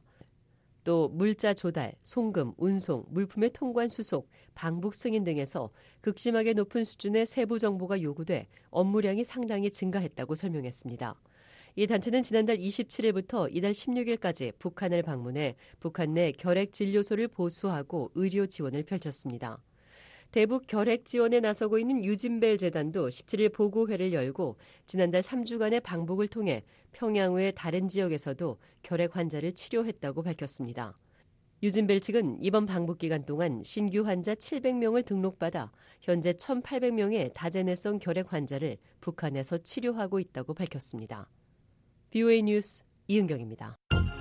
또 물자 조달, 송금, 운송, 물품의 통관 수속, 방북 승인 등에서 극심하게 높은 수준의 세부 정보가 요구돼 업무량이 상당히 증가했다고 설명했습니다. 이 단체는 지난달 이십칠일부터 이달 십육일까지 북한을 방문해 북한 내 결핵 진료소를 보수하고 의료 지원을 펼쳤습니다. 대북 결핵 지원에 나서고 있는 유진벨 재단도 십칠일 보고회를 열고 지난달 삼 주간의 방북을 통해 평양 외 다른 지역에서도 결핵 환자를 치료했다고 밝혔습니다. 유진벨 측은 이번 방북 기간 동안 신규 환자 칠백 명을 등록받아 현재 천팔백 명의 다제내성 결핵 환자를 북한에서 치료하고 있다고 밝혔습니다. 비오에이 뉴스 이은경입니다.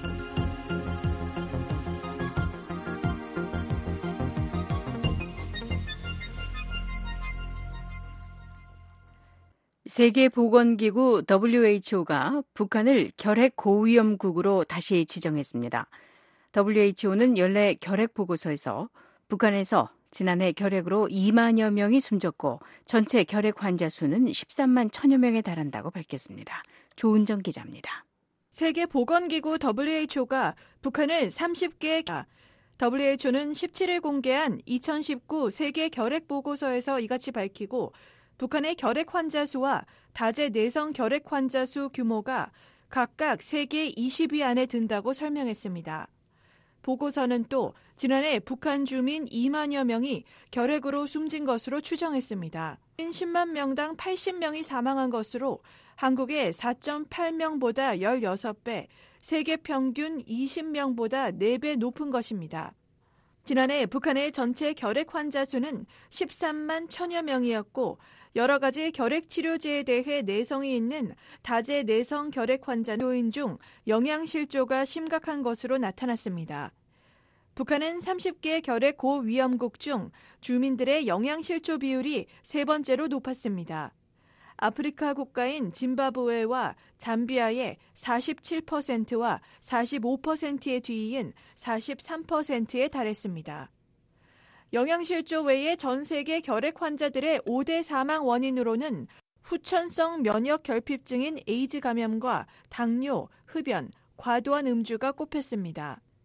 세계보건기구 더블유에이치오가 북한을 결핵 고위험국으로 다시 지정했습니다. 더블유에이치오는 연례 결핵 보고서에서 북한에서 지난해 결핵으로 이만여 명이 숨졌고 전체 결핵 환자 수는 십삼만 천여 명에 달한다고 밝혔습니다. 조은정 기자입니다. 세계보건기구 더블유에이치오가 북한을 삼십 개 더블유에이치오는 십칠일 공개한 이천십구 세계 결핵 보고서에서 이같이 밝히고 북한의 결핵 환자 수와 다제 내성 결핵 환자 수 규모가 각각 세계 이십 위 안에 든다고 설명했습니다. 보고서는 또 지난해 북한 주민 이만여 명이 결핵으로 숨진 것으로 추정했습니다. 십만 명당 팔십 명이 사망한 것으로 한국의 사 점 팔 명보다 열여섯 배, 세계 평균 이십 명보다 네 배 높은 것입니다. 지난해 북한의 전체 결핵 환자 수는 십삼만 천여 명이었고 여러 가지 결핵 치료제에 대해 내성이 있는 다제 내성 결핵 환자 요인 중 영양실조가 심각한 것으로 나타났습니다. 북한은 삼십 개 결핵 고위험국 중 주민들의 영양실조 비율이 세 번째로 높았습니다. 아프리카 국가인 짐바브웨와 잠비아의 사십칠 퍼센트와 사십오 퍼센트에 뒤이은 사십삼 퍼센트에 달했습니다. 영양실조 외에 전 세계 결핵 환자들의 오 대 사망 원인으로는 후천성 면역 결핍증인 에이즈 감염과 당뇨, 흡연, 과도한 음주가 꼽혔습니다.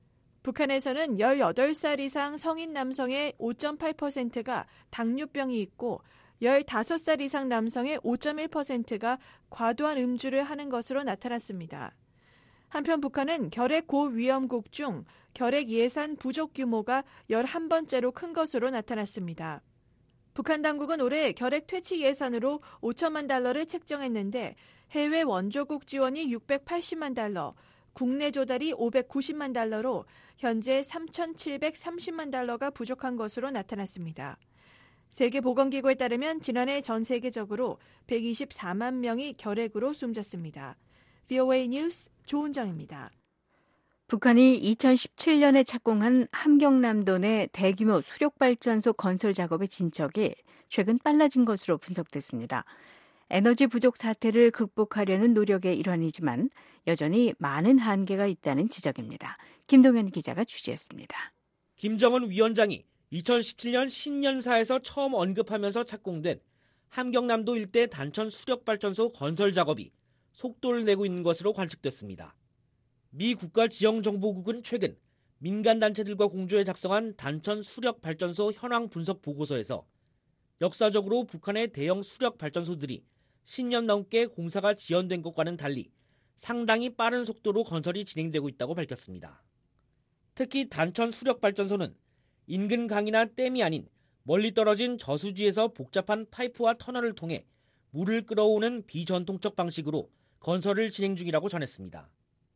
북한에서는 열여덟 살 이상 성인 남성의 오 점 팔 퍼센트가 당뇨병이 있고 열다섯 살 이상 남성의 오 점 일 퍼센트가 과도한 음주를 하는 것으로 나타났습니다. 한편 북한은 결핵 고위험국 중 결핵 예산 부족 규모가 열한 번째로 큰 것으로 나타났습니다. 북한 당국은 올해 결핵 퇴치 예산으로 오천만 달러를 책정했는데 해외 원조국 지원이 육백팔십만 달러, 국내 조달이 오백구십만 달러로 현재 삼천칠백삼십만 달러가 부족한 것으로 나타났습니다. 세계보건기구에 따르면 지난해 전 세계적으로 백이십사만 명이 결핵으로 숨졌습니다. 브이오에이 뉴스 조은정입니다. 북한이 이천십칠 년에 착공한 함경남도 내 대규모 수력발전소 건설 작업의 진척이 최근 빨라진 것으로 분석됐습니다. 에너지 부족 사태를 극복하려는 노력의 일환이지만 여전히 많은 한계가 있다는 지적입니다. 김동현 기자가 취재했습니다. 김정은 위원장이 이천십칠 년 신년사에서 처음 언급하면서 착공된 함경남도 일대 단천 수력발전소 건설 작업이 속도를 내고 있는 것으로 관측됐습니다. 미 국가지형정보국은 최근 민간단체들과 공조해 작성한 단천 수력발전소 현황 분석 보고서에서 역사적으로 북한의 대형 수력발전소들이 십 년 넘게 공사가 지연된 것과는 달리 상당히 빠른 속도로 건설이 진행되고 있다고 밝혔습니다. 특히 단천 수력발전소는 인근 강이나 댐이 아닌 멀리 떨어진 저수지에서 복잡한 파이프와 터널을 통해 물을 끌어오는 비전통적 방식으로 건설을 진행 중이라고 전했습니다.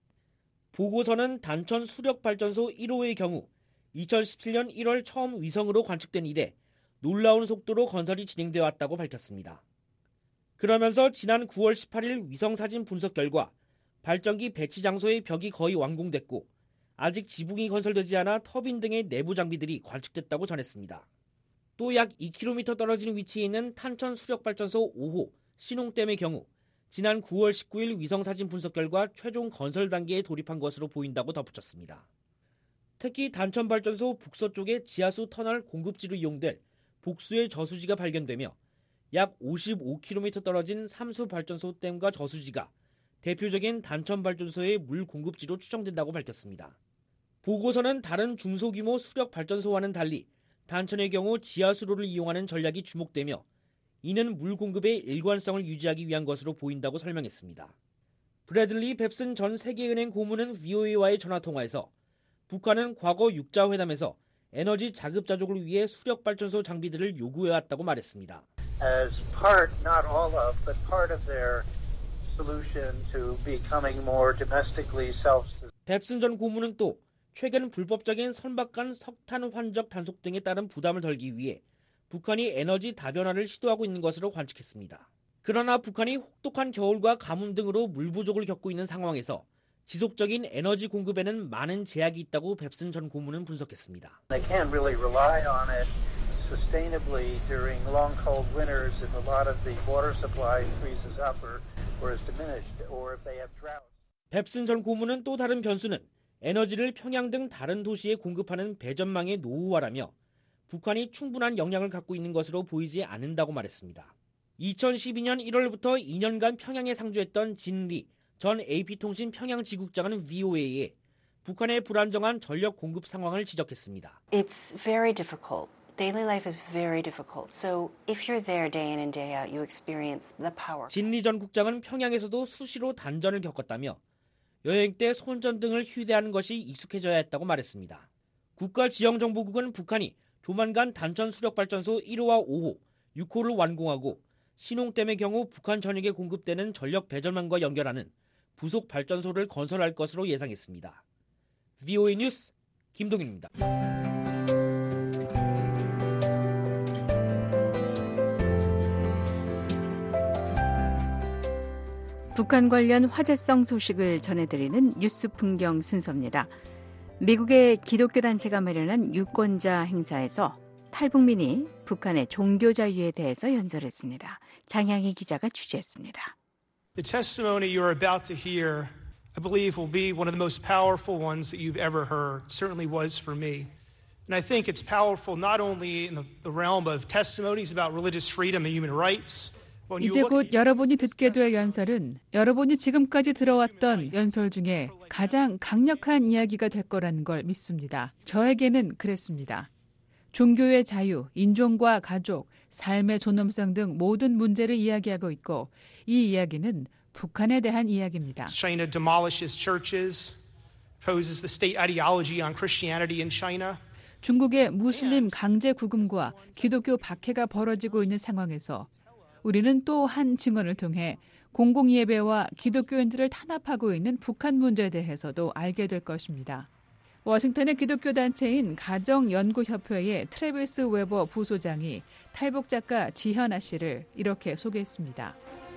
보고서는 단천 수력발전소 일 호의 경우 이천십칠 년 일월 처음 위성으로 관측된 이래 놀라운 속도로 건설이 진행되어 왔다고 밝혔습니다. 그러면서 지난 구월 십팔일 위성사진 분석 결과 발전기 배치 장소의 벽이 거의 완공됐고 아직 지붕이 건설되지 않아 터빈 등의 내부 장비들이 관측됐다고 전했습니다. 또 약 이 킬로미터 떨어진 위치에 있는 탄천 수력발전소 오 호 신홍댐의 경우 지난 구월 십구일 위성사진 분석 결과 최종 건설 단계에 돌입한 것으로 보인다고 덧붙였습니다. 특히 단천발전소 북서쪽의 지하수 터널 공급지로 이용될 복수의 저수지가 발견되며 약 오십오 킬로미터 떨어진 삼수발전소 댐과 저수지가 대표적인 단천발전소의 물 공급지로 추정된다고 밝혔습니다. 보고서는 다른 중소규모 수력발전소와는 달리 단천의 경우 지하수로를 이용하는 전략이 주목되며 이는 물 공급의 일관성을 유지하기 위한 것으로 보인다고 설명했습니다. 브래들리 뱁슨 전 세계은행 고문은 브이오에이와의 전화통화에서 북한은 과거 육자회담에서 에너지 자급자족을 위해 수력발전소 장비들을 요구해왔다고 말했습니다. As part, not all of, but part of their solution to becoming more domestically self-sufficient. 뱁슨 전 고문은 또 최근 불법적인 선박간 석탄 환적 단속 등에 따른 부담을 덜기 위해 북한이 에너지 다변화를 시도하고 있는 것으로 관측했습니다. 그러나 북한이 혹독한 겨울과 가뭄 등으로 물 부족을 겪고 있는 상황에서 지속적인 에너지 공급에는 많은 제약이 있다고 뱁슨 전 고문은 분석했습니다. They can't really rely on it sustainably during long cold winters if a lot of the water supply freezes up or, or is diminished or if they have drought. 뱁슨 전 고문은 또 다른 변수는 에너지를 평양 등 다른 도시에 공급하는 배전망의 노후화라며 북한이 충분한 역량을 갖고 있는 것으로 보이지 않는다고 말했습니다. 이천십이 년 일월부터 이 년간 평양에 상주했던 진리 전 에이피통신 평양지국장은 브이오에이에 북한의 불안정한 전력 공급 상황을 지적했습니다. It's very difficult. Daily life is very difficult. So if you're there day in and day out, you experience the power. 진리 전 국장은 평양에서도 수시로 단전을 겪었다며 여행 때 손전등을 휴대하는 것이 익숙해져야 했다고 말했습니다. 국가지형정보국은 북한이 조만간 단천 수력발전소 일 호와 오 호, 육 호를 완공하고 신홍댐의 경우 북한 전역에 공급되는 전력 배전망과 연결하는 부속 발전소를 건설할 것으로 예상했습니다. 브이오에이 뉴스 김동윤입니다. 북한 관련 화제성 소식을 전해드리는 뉴스 풍경 순서입니다. 미국의 기독교 단체가 마련한 유권자 행사에서 탈북민이 북한의 종교 자유에 대해서 연설했습니다. 장향희 기자가 취재했습니다. The testimony you're about to hear, I believe, will be one of the most powerful ones that you've ever heard. It certainly was for me. And I think it's powerful not only in the, the realm of testimonies about religious freedom and human rights, 이제 곧 여러분이 듣게 될 연설은 여러분이 지금까지 들어왔던 연설 중에 가장 강력한 이야기가 될 거라는 걸 믿습니다. 저에게는 그랬습니다. 종교의 자유, 인종과 가족, 삶의 존엄성 등 모든 문제를 이야기하고 있고 이 이야기는 북한에 대한 이야기입니다. China demolishes churches, poses the state ideology on Christianity in China. 중국의 무슬림 강제 구금과 기독교 박해가 벌어지고 있는 상황에서 우리는 또 한 증언을 통해 공공예배와 기독교인들을 탄압하고 있는 북한 문제에 대해서도 알게 될 것입니다. 워싱턴의 기독교 단체인 가정연구협회의 트래비스 웨버 부소장이 탈북 작가 지현아 씨를 이렇게 소개했습니다.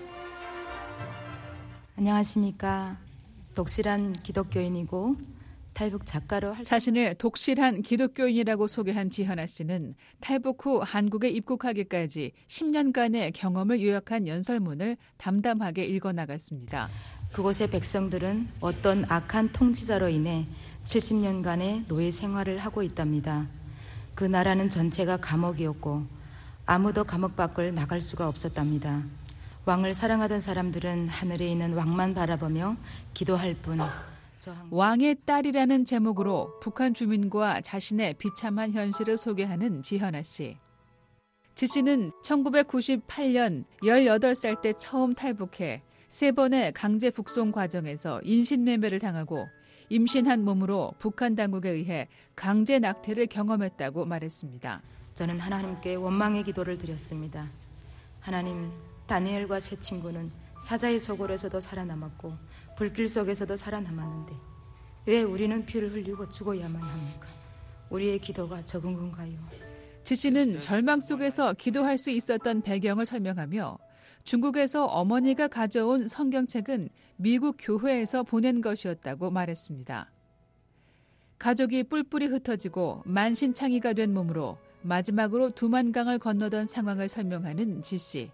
안녕하십니까. 독실한 기독교인이고 탈북 작가로 할... 자신을 독실한 기독교인이라고 소개한 지현아 씨는 탈북 후 한국에 입국하기까지 십 년간의 경험을 요약한 연설문을 담담하게 읽어나갔습니다. 그곳의 백성들은 어떤 악한 통치자로 인해 칠십 년간의 노예 생활을 하고 있답니다. 그 나라는 전체가 감옥이었고 아무도 감옥 밖을 나갈 수가 없었답니다. 왕을 사랑하던 사람들은 하늘에 있는 왕만 바라보며 기도할 뿐. 왕의 딸이라는 제목으로 북한 주민과 자신의 비참한 현실을 소개하는 지현아 씨. 지 씨는 천구백구십팔 년 열여덟 살 때 처음 탈북해 세 번의 강제 북송 과정에서 인신매매를 당하고 임신한 몸으로 북한 당국에 의해 강제 낙태를 경험했다고 말했습니다. 저는 하나님께 원망의 기도를 드렸습니다. 하나님, 다니엘과 세 친구는 사자의 소굴에서도 살아남았고 불길 속에서도 살아남았는데 왜 우리는 피를 흘리고 죽어야만 합니까? 우리의 기도가 적은 건가요? 지 씨는 절망 속에서 기도할 수 있었던 배경을 설명하며 중국에서 어머니가 가져온 성경책은 미국 교회에서 보낸 것이었다고 말했습니다. 가족이 뿔뿔이 흩어지고 만신창이가 된 몸으로 마지막으로 두만강을 건너던 상황을 설명하는 지 씨.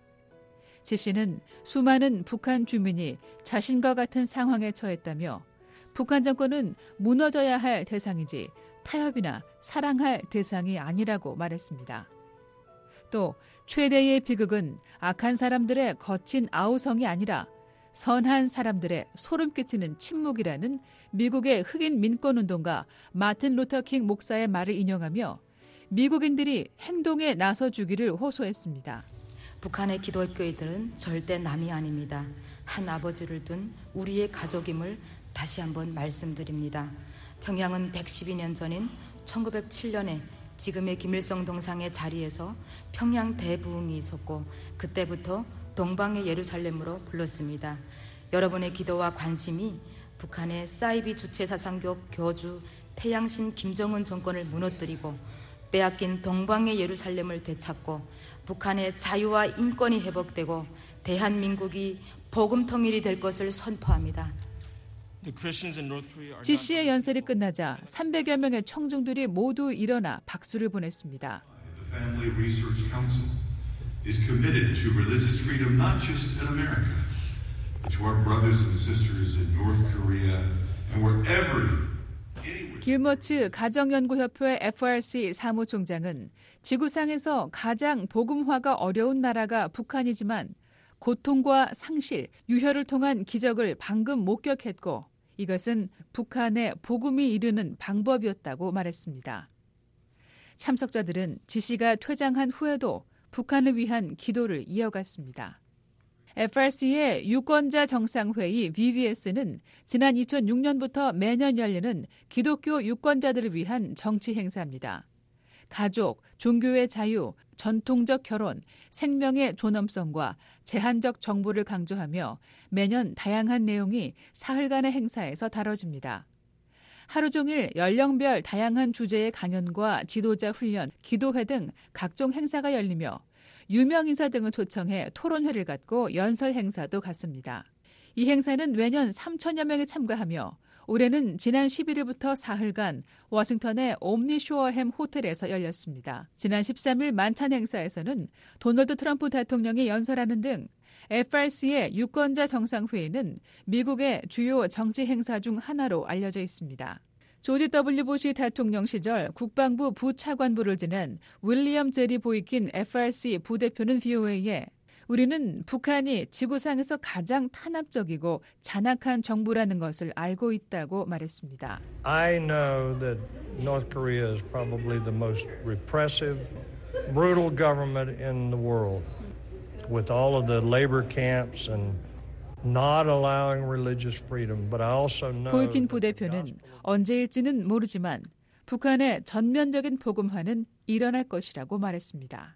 지 씨는 수많은 북한 주민이 자신과 같은 상황에 처했다며 북한 정권은 무너져야 할 대상이지 타협이나 사랑할 대상이 아니라고 말했습니다. 또 최대의 비극은 악한 사람들의 거친 아우성이 아니라 선한 사람들의 소름 끼치는 침묵이라는 미국의 흑인 민권운동가 마틴 루터킹 목사의 말을 인용하며 미국인들이 행동에 나서주기를 호소했습니다. 북한의 기독교인들은 절대 남이 아닙니다. 한 아버지를 둔 우리의 가족임을 다시 한번 말씀드립니다. 평양은 백십이 년 전인 천구백칠 년에 지금의 김일성 동상의 자리에서 평양 대부흥이 있었고 그때부터 동방의 예루살렘으로 불렀습니다. 여러분의 기도와 관심이 북한의 사이비 주체 사상교 교주 태양신 김정은 정권을 무너뜨리고 빼앗긴 동방의 예루살렘을 되찾고 북한의 자유와 인권이 회복되고 대한민국이 복음 통일이 될 것을 선포합니다. 지 씨의 연설이 끝나자 삼백여 명의 청중들이 모두 일어나 박수를 보냈습니다. The Family Research Council is committed to religious freedom not just in America, but to our brothers and sisters in North Korea and wherever. 길머츠 가정연구협회 에프 알 씨 사무총장은 지구상에서 가장 복음화가 어려운 나라가 북한이지만 고통과 상실, 유혈을 통한 기적을 방금 목격했고 이것은 북한에 복음이 이르는 방법이었다고 말했습니다. 참석자들은 지 씨가 퇴장한 후에도 북한을 위한 기도를 이어갔습니다. 에프 알 씨의 유권자 정상회의 브이 비 에스는 지난 이천육 년부터 매년 열리는 기독교 유권자들을 위한 정치 행사입니다. 가족, 종교의 자유, 전통적 결혼, 생명의 존엄성과 제한적 정보를 강조하며 매년 다양한 내용이 사흘간의 행사에서 다뤄집니다. 하루 종일 연령별 다양한 주제의 강연과 지도자 훈련, 기도회 등 각종 행사가 열리며 유명 인사 등을 초청해 토론회를 갖고 연설 행사도 갖습니다. 이 행사는 매년 삼천여 명이 참가하며 올해는 지난 십일 일부터 사흘간 워싱턴의 옴니 쇼어햄 호텔에서 열렸습니다. 지난 십삼 일 만찬 행사에서는 도널드 트럼프 대통령이 연설하는 등 에프 알 씨의 유권자 정상회의는 미국의 주요 정치 행사 중 하나로 알려져 있습니다. 조지 더블유 부시 대통령 시절 국방부 부차관부를 지낸 윌리엄 제리 보이킨 에프 알 씨 부대표는 브이오에이에 우리는 북한이 지구상에서 가장 탄압적이고 잔악한 정부라는 것을 알고 있다고 말했습니다. I know that North Korea is probably the most repressive, brutal government in the world, with all of the labor camps and not allowing religious freedom. But I also know. 보이킨 부대표는 언제일지는 모르지만 북한의 전면적인 복음화는 일어날 것이라고 말했습니다.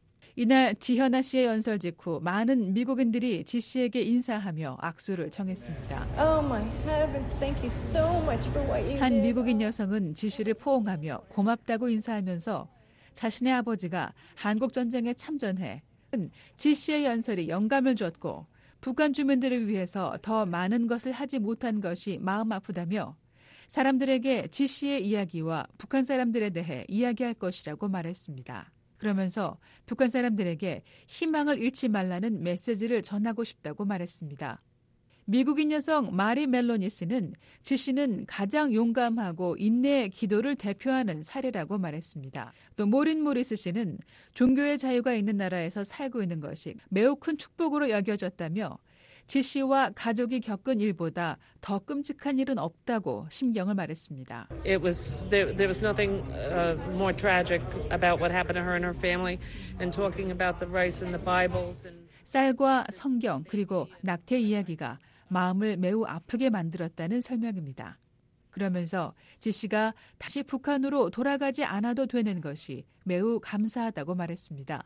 이날 지현아 씨의 연설 직후 많은 미국인들이 지 씨에게 인사하며 악수를 청했습니다. Oh my heavens, thank you so much for what you did. 한 미국인 여성은 지 씨를 포옹하며 고맙다고 인사하면서 자신의 아버지가 한국 전쟁에 참전해 지 씨의 연설이 영감을 줬고 북한 주민들을 위해서 더 많은 것을 하지 못한 것이 마음 아프다며 사람들에게 지 씨의 이야기와 북한 사람들에 대해 이야기할 것이라고 말했습니다. 그러면서 북한 사람들에게 희망을 잃지 말라는 메시지를 전하고 싶다고 말했습니다. 미국인 여성 마리 멜로니스는 지 씨는 가장 용감하고 인내의 기도를 대표하는 사례라고 말했습니다. 또 모린 모리스 씨는 종교의 자유가 있는 나라에서 살고 있는 것이 매우 큰 축복으로 여겨졌다며 지 씨와 가족이 겪은 일보다 더 끔찍한 일은 없다고 심경을 말했습니다. It was there, there was nothing uh, more tragic about what happened to her and her family, and talking about the rice and the Bibles. And... 쌀과 성경 그리고 낙태 이야기가 마음을 매우 아프게 만들었다는 설명입니다. 그러면서 지 씨가 다시 북한으로 돌아가지 않아도 되는 것이 매우 감사하다고 말했습니다.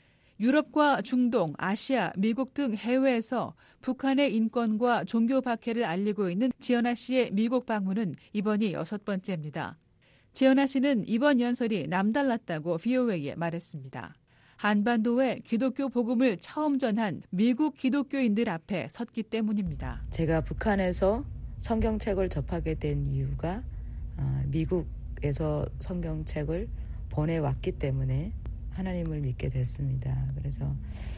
유럽과 중동, 아시아, 미국 등 해외에서 북한의 인권과 종교 박해를 알리고 있는 지연아 씨의 미국 방문은 이번이 여섯 번째입니다. 지연아 씨는 이번 연설이 남달랐다고 브이오에이에 말했습니다. 한반도에 기독교 복음을 처음 전한 미국 기독교인들 앞에 섰기 때문입니다. 제가 북한에서 성경책을 접하게 된 이유가 미국에서 성경책을 보내왔기 때문에 하나님을 믿게 됐습니다. 그래서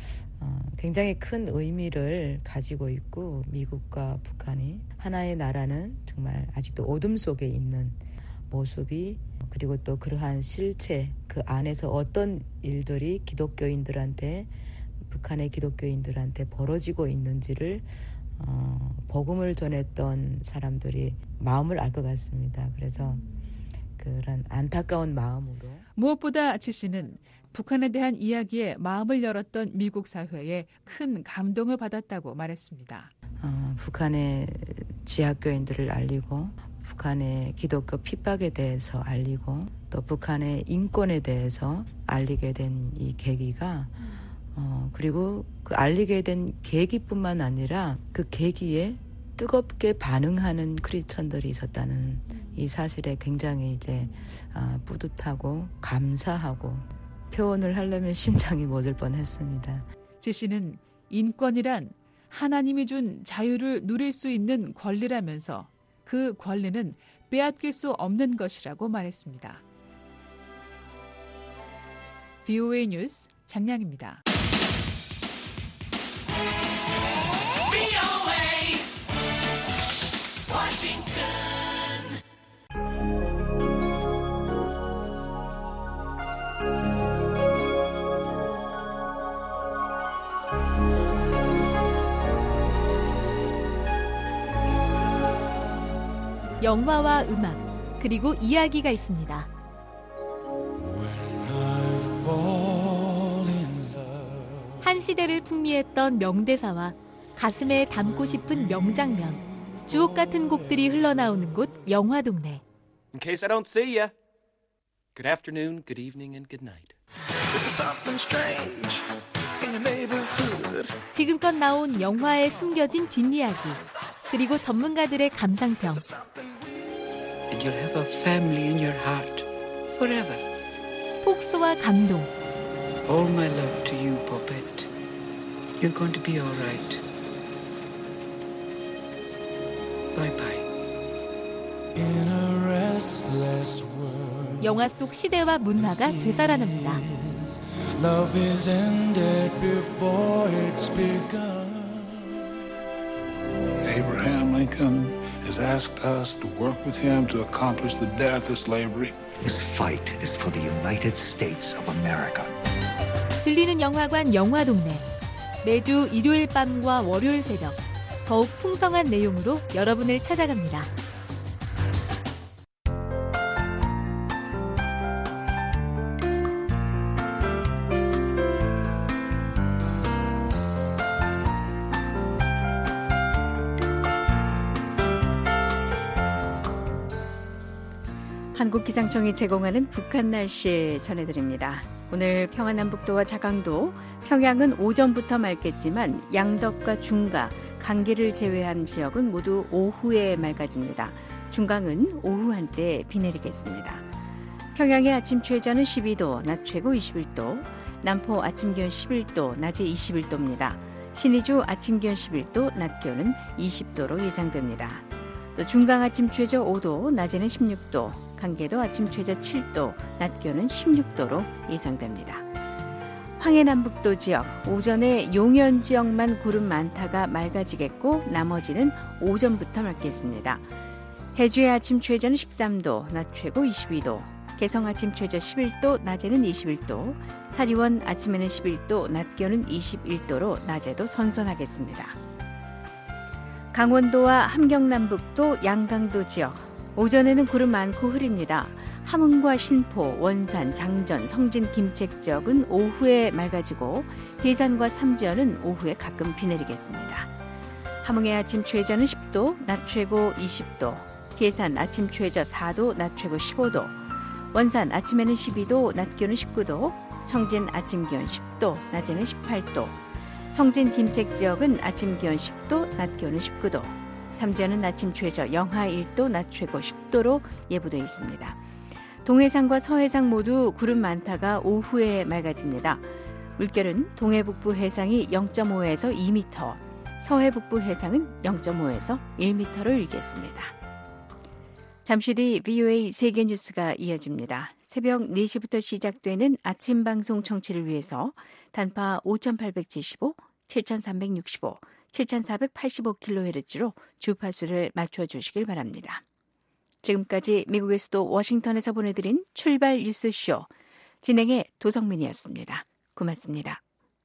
굉장히 큰 의미를 가지고 있고 미국과 북한이 하나의 나라는 정말 아직도 어둠 속에 있는 모습이 그리고 또 그러한 실체 그 안에서 어떤 일들이 기독교인들한테 북한의 기독교인들한테 벌어지고 있는지를 어, 복음을 전했던 사람들이 마음을 알 것 같습니다. 그래서 그런 안타까운 마음으로 무엇보다 지 씨는 북한에 대한 이야기에 마음을 열었던 미국 사회에 큰 감동을 받았다고 말했습니다. 어, 북한의 지하교인들을 알리고 북한의 기독교 핍박에 대해서 알리고 또 북한의 인권에 대해서 알리게 된 이 계기가 어, 그리고 그 알리게 된 계기뿐만 아니라 그 계기에 뜨겁게 반응하는 크리스천들이 있었다는 이 사실에 굉장히 이제 아, 뿌듯하고 감사하고 표현을 하려면 심장이 멎을 뻔했습니다. 지 씨는 인권이란 하나님이 준 자유를 누릴 수 있는 권리라면서 그 권리는 빼앗길 수 없는 것이라고 말했습니다. 브이오에이 뉴스 장량입니다. 영화와 음악, 그리고 이야기가 있습니다. 한 시대를 풍미했던 명대사와 가슴에 담고 싶은 명장면, 주옥 같은 곡들이 흘러나오는 곳 영화동네. In case I don't see you. Good afternoon, good evening, and good night. 지금껏 나온 영화에 숨겨진 뒷이야기, 그리고 전문가들의 감상평. And you'll have a family in your heart forever. 폭소와 감동. All my love to you, Poppet. You're going to be all right. Bye bye. In a restless world, 영화 속 시대와 문화가 되살아납니다. Love is ended before it's begun. Abraham Lincoln has asked us to work with him to accomplish the death of slavery. This fight is for the United States of America. 들리는 영화관 영화동네. 매주 일요일 밤과 월요일 새벽 더욱 풍성한 내용으로 여러분을 찾아갑니다. 한국기상청이 제공하는 북한 날씨 전해드립니다. 오늘 평안남북도와 자강도, 평양은 오전부터 맑겠지만 양덕과 중가, 강계를 제외한 지역은 모두 오후에 맑아집니다. 중강은 오후 한때 비 내리겠습니다. 평양의 아침 최저는 십이 도, 낮 최고 이십일 도, 남포 아침 기온 십일 도, 낮에 이십일 도입니다. 신의주 아침 기온 십일 도, 낮 기온은 이십 도로 예상됩니다. 또 중강 아침 최저 오 도, 낮에는 십육 도, 강계도 아침 최저 칠 도, 낮 기온은 십육 도로 예상됩니다. 황해남북도 지역, 오전에 용현 지역만 구름 많다가 맑아지겠고 나머지는 오전부터 맑겠습니다. 해주의 아침 최저는 십삼 도, 낮 최고 이십이 도, 개성 아침 최저 십일 도, 낮에는 이십일 도, 사리원 아침에는 십일 도, 낮 기온은 이십일 도로 낮에도 선선하겠습니다. 강원도와 함경남북도, 양강도 지역, 오전에는 구름 많고 흐립니다. 함흥과 신포, 원산, 장전, 성진, 김책 지역은 오후에 맑아지고 대산과 삼지연은 오후에 가끔 비 내리겠습니다. 함흥의 아침 최저는 십 도, 낮 최고 이십 도, 계산 아침 최저 사 도, 낮 최고 십오 도, 원산 아침에는 십이 도, 낮 기온은 십구 도, 청진 아침 기온 십 도, 낮에는 십팔 도, 성진, 김책 지역은 아침 기온 십 도, 낮 기온은 십구 도, 삼지연은 아침 최저 영하 일 도, 낮 최고 십 도로 예보되어 있습니다. 동해상과 서해상 모두 구름 많다가 오후에 맑아집니다. 물결은 동해북부 해상이 영 점 오에서 이 미터, 서해북부 해상은 영 점 오에서 일 미터로 일겠습니다. 잠시 뒤 브이오에이 세계뉴스가 이어집니다. 새벽 네 시부터 시작되는 아침 방송 청취를 위해서 단파 오천팔백칠십오, 칠천삼백육십오, 칠천사백팔십오 킬로헤르츠로 주파수를 맞춰주시길 바랍니다. 지금까지 미국의 수도 워싱턴에서 보내드린 출발 뉴스쇼, 진행의 도성민이었습니다. 고맙습니다.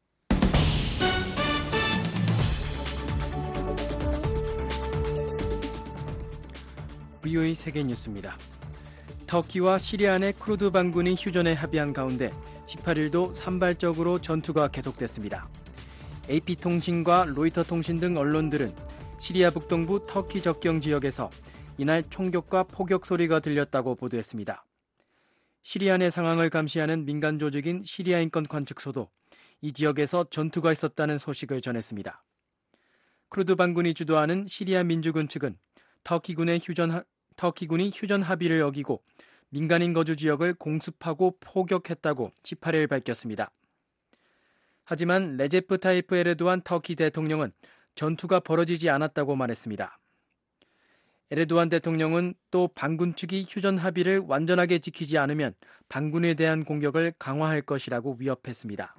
브이오에이 세계뉴스입니다. 터키와 시리아 내 쿠르드 반군이 휴전에 합의한 가운데 십팔 일도 산발적으로 전투가 계속됐습니다. 에이피통신과 로이터통신 등 언론들은 시리아 북동부 터키 접경 지역에서 이날 총격과 포격 소리가 들렸다고 보도했습니다. 시리아 내 상황을 감시하는 민간 조직인 시리아 인권 관측소도 이 지역에서 전투가 있었다는 소식을 전했습니다. 쿠르드 반군이 주도하는 시리아 민주군 측은 터키군의 휴전, 터키군이 휴전 합의를 어기고 민간인 거주 지역을 공습하고 포격했다고 십팔 일 밝혔습니다. 하지만 레제프 타이프 에르도안 터키 대통령은 전투가 벌어지지 않았다고 말했습니다. 에르도안 대통령은 또 반군 측이 휴전 합의를 완전하게 지키지 않으면 반군에 대한 공격을 강화할 것이라고 위협했습니다.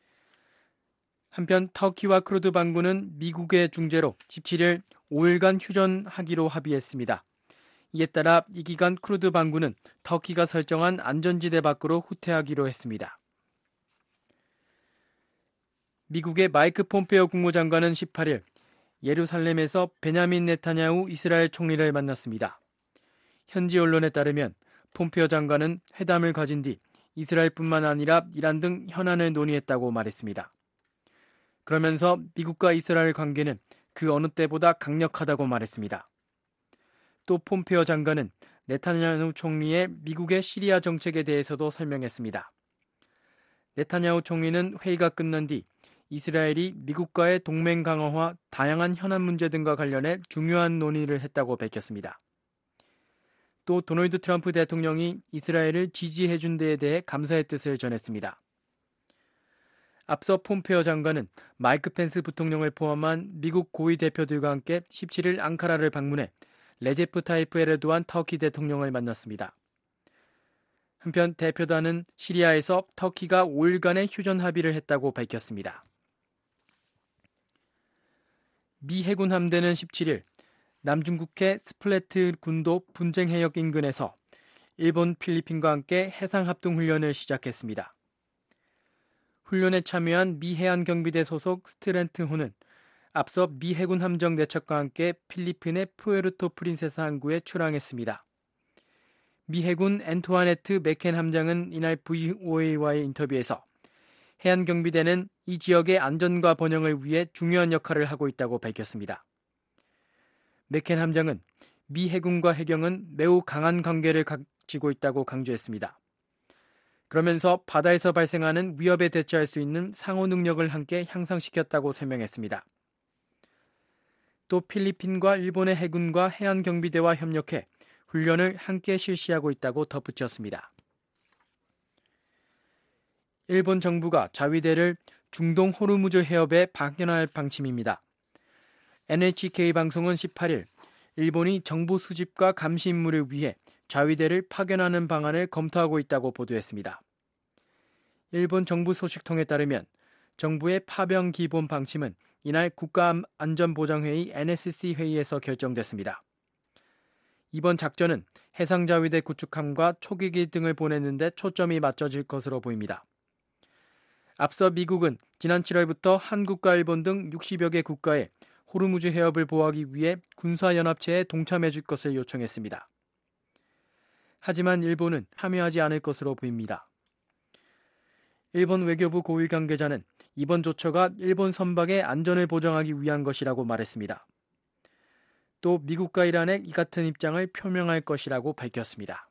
한편 터키와 쿠르드 반군은 미국의 중재로 십칠 일 오 일간 휴전하기로 합의했습니다. 이에 따라 이 기간 쿠르드 반군은 터키가 설정한 안전지대 밖으로 후퇴하기로 했습니다. 미국의 마이크 폼페오 국무장관은 십팔 일 예루살렘에서 베냐민 네타냐후 이스라엘 총리를 만났습니다. 현지 언론에 따르면 폼페오 장관은 회담을 가진 뒤 이스라엘뿐만 아니라 이란 등 현안을 논의했다고 말했습니다. 그러면서 미국과 이스라엘 관계는 그 어느 때보다 강력하다고 말했습니다. 또 폼페오 장관은 네타냐후 총리의 미국의 시리아 정책에 대해서도 설명했습니다. 네타냐후 총리는 회의가 끝난 뒤 이스라엘이 미국과의 동맹 강화와 다양한 현안 문제 등과 관련해 중요한 논의를 했다고 밝혔습니다. 또 도널드 트럼프 대통령이 이스라엘을 지지해준 데에 대해 감사의 뜻을 전했습니다. 앞서 폼페오 장관은 마이크 펜스 부통령을 포함한 미국 고위 대표들과 함께 십칠 일 앙카라를 방문해 레제프 타이프 에르도안 터키 대통령을 만났습니다. 한편 대표단은 시리아에서 터키가 오 일간의 휴전 합의를 했다고 밝혔습니다. 미 해군 함대는 십칠 일 남중국해 스플레트 군도 분쟁 해역 인근에서 일본, 필리핀과 함께 해상합동훈련을 시작했습니다. 훈련에 참여한 미 해안경비대 소속 스트랜트호는 앞서 미 해군 함정 네 척과 함께 필리핀의 푸에르토 프린세사 항구에 출항했습니다. 미 해군 앤투아네트 맥켄 함장은 이날 브이오에이와의 인터뷰에서 해안경비대는 이 지역의 안전과 번영을 위해 중요한 역할을 하고 있다고 밝혔습니다. 맥켄 함장은 미 해군과 해경은 매우 강한 관계를 가지고 있다고 강조했습니다. 그러면서 바다에서 발생하는 위협에 대처할 수 있는 상호 능력을 함께 향상시켰다고 설명했습니다. 또 필리핀과 일본의 해군과 해안경비대와 협력해 훈련을 함께 실시하고 있다고 덧붙였습니다. 일본 정부가 자위대를 중동 호르무즈 해협에 파견할 방침입니다. 엔에이치케이 방송은 십팔 일 일본이 정보 수집과 감시 임무를 위해 자위대를 파견하는 방안을 검토하고 있다고 보도했습니다. 일본 정부 소식통에 따르면 정부의 파병 기본 방침은 이날 국가안전보장회의 엔에스씨 회의에서 결정됐습니다. 이번 작전은 해상자위대 구축함과 초계기 등을 보내는데 초점이 맞춰질 것으로 보입니다. 앞서 미국은 지난 칠월부터 한국과 일본 등 육십여 개 국가에 호르무즈 해협을 보호하기 위해 군사연합체에 동참해줄 것을 요청했습니다. 하지만 일본은 참여하지 않을 것으로 보입니다. 일본 외교부 고위 관계자는 이번 조처가 일본 선박의 안전을 보장하기 위한 것이라고 말했습니다. 또 미국과 이란의 이 같은 입장을 표명할 것이라고 밝혔습니다.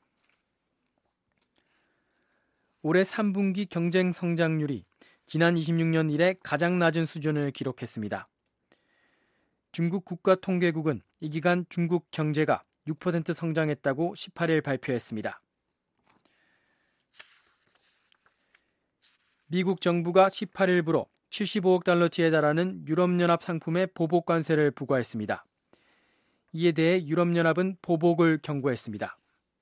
올해 삼 분기 경쟁 성장률이 지난 이십육 년 이래 가장 낮은 수준을 기록했습니다. 중국 국가통계국은 이 기간 중국 경제가 육 퍼센트 성장했다고 십팔 일 발표했습니다. 미국 정부가 십팔 일부로 칠십오억 달러치에 달하는 유럽연합 상품에 보복 관세를 부과했습니다. 이에 대해 유럽연합은 보복을 경고했습니다.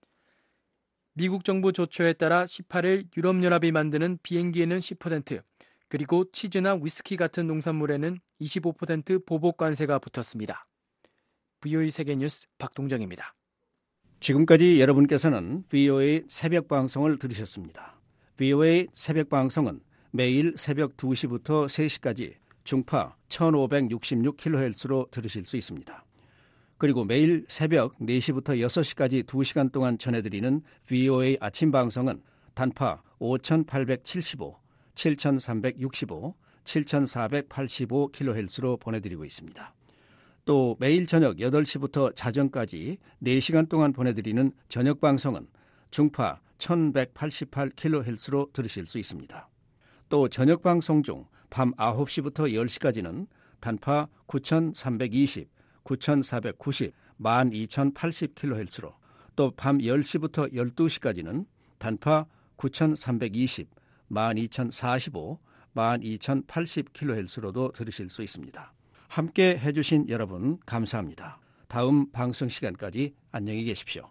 미국 정부 조처에 따라 십팔 일 유럽연합이 만드는 비행기에는 십 퍼센트, 그리고 치즈나 위스키 같은 농산물에는 이십오 퍼센트 보복 관세가 붙었습니다. 브이오에이 세계뉴스 박동정입니다. 지금까지 여러분께서는 브이오에이 새벽 방송을 들으셨습니다. 브이오에이 새벽 방송은 매일 새벽 두 시부터 세 시까지 중파 천오백육십육 킬로헤르츠로 들으실 수 있습니다. 그리고 매일 새벽 네 시부터 여섯 시까지 두 시간 동안 전해드리는 브이오에이 아침 방송은 단파 오천팔백칠십오, 칠천삼백육십오, 칠천사백팔십오 킬로헤르츠로 보내드리고 있습니다. 또 매일 저녁 여덟 시부터 자정까지 네 시간 동안 보내드리는 저녁 방송은 중파 천백팔십팔 킬로헤르츠로 들으실 수 있습니다. 또 저녁 방송 중 밤 아홉 시부터 열 시까지는 단파 구천삼백이십, 구천사백구십, 만 이천팔십 킬로헤르츠로, 또 밤 열 시부터 열두 시까지는 단파 구천삼백이십, 만 이천사십오, 만 이천팔십 킬로헤르츠로도 들으실 수 있습니다. 함께 해주신 여러분 감사합니다. 다음 방송 시간까지 안녕히 계십시오.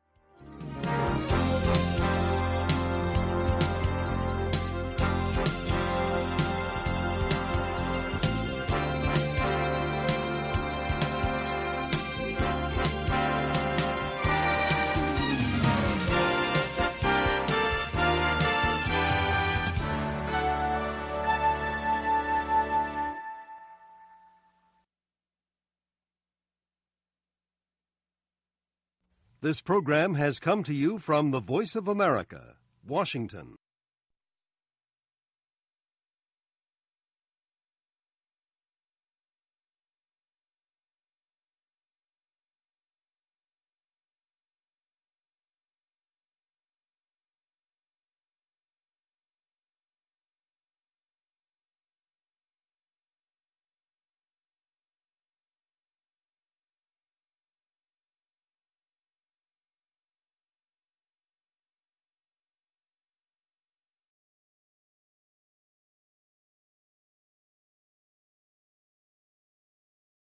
This program has come to you from the Voice of America, Washington.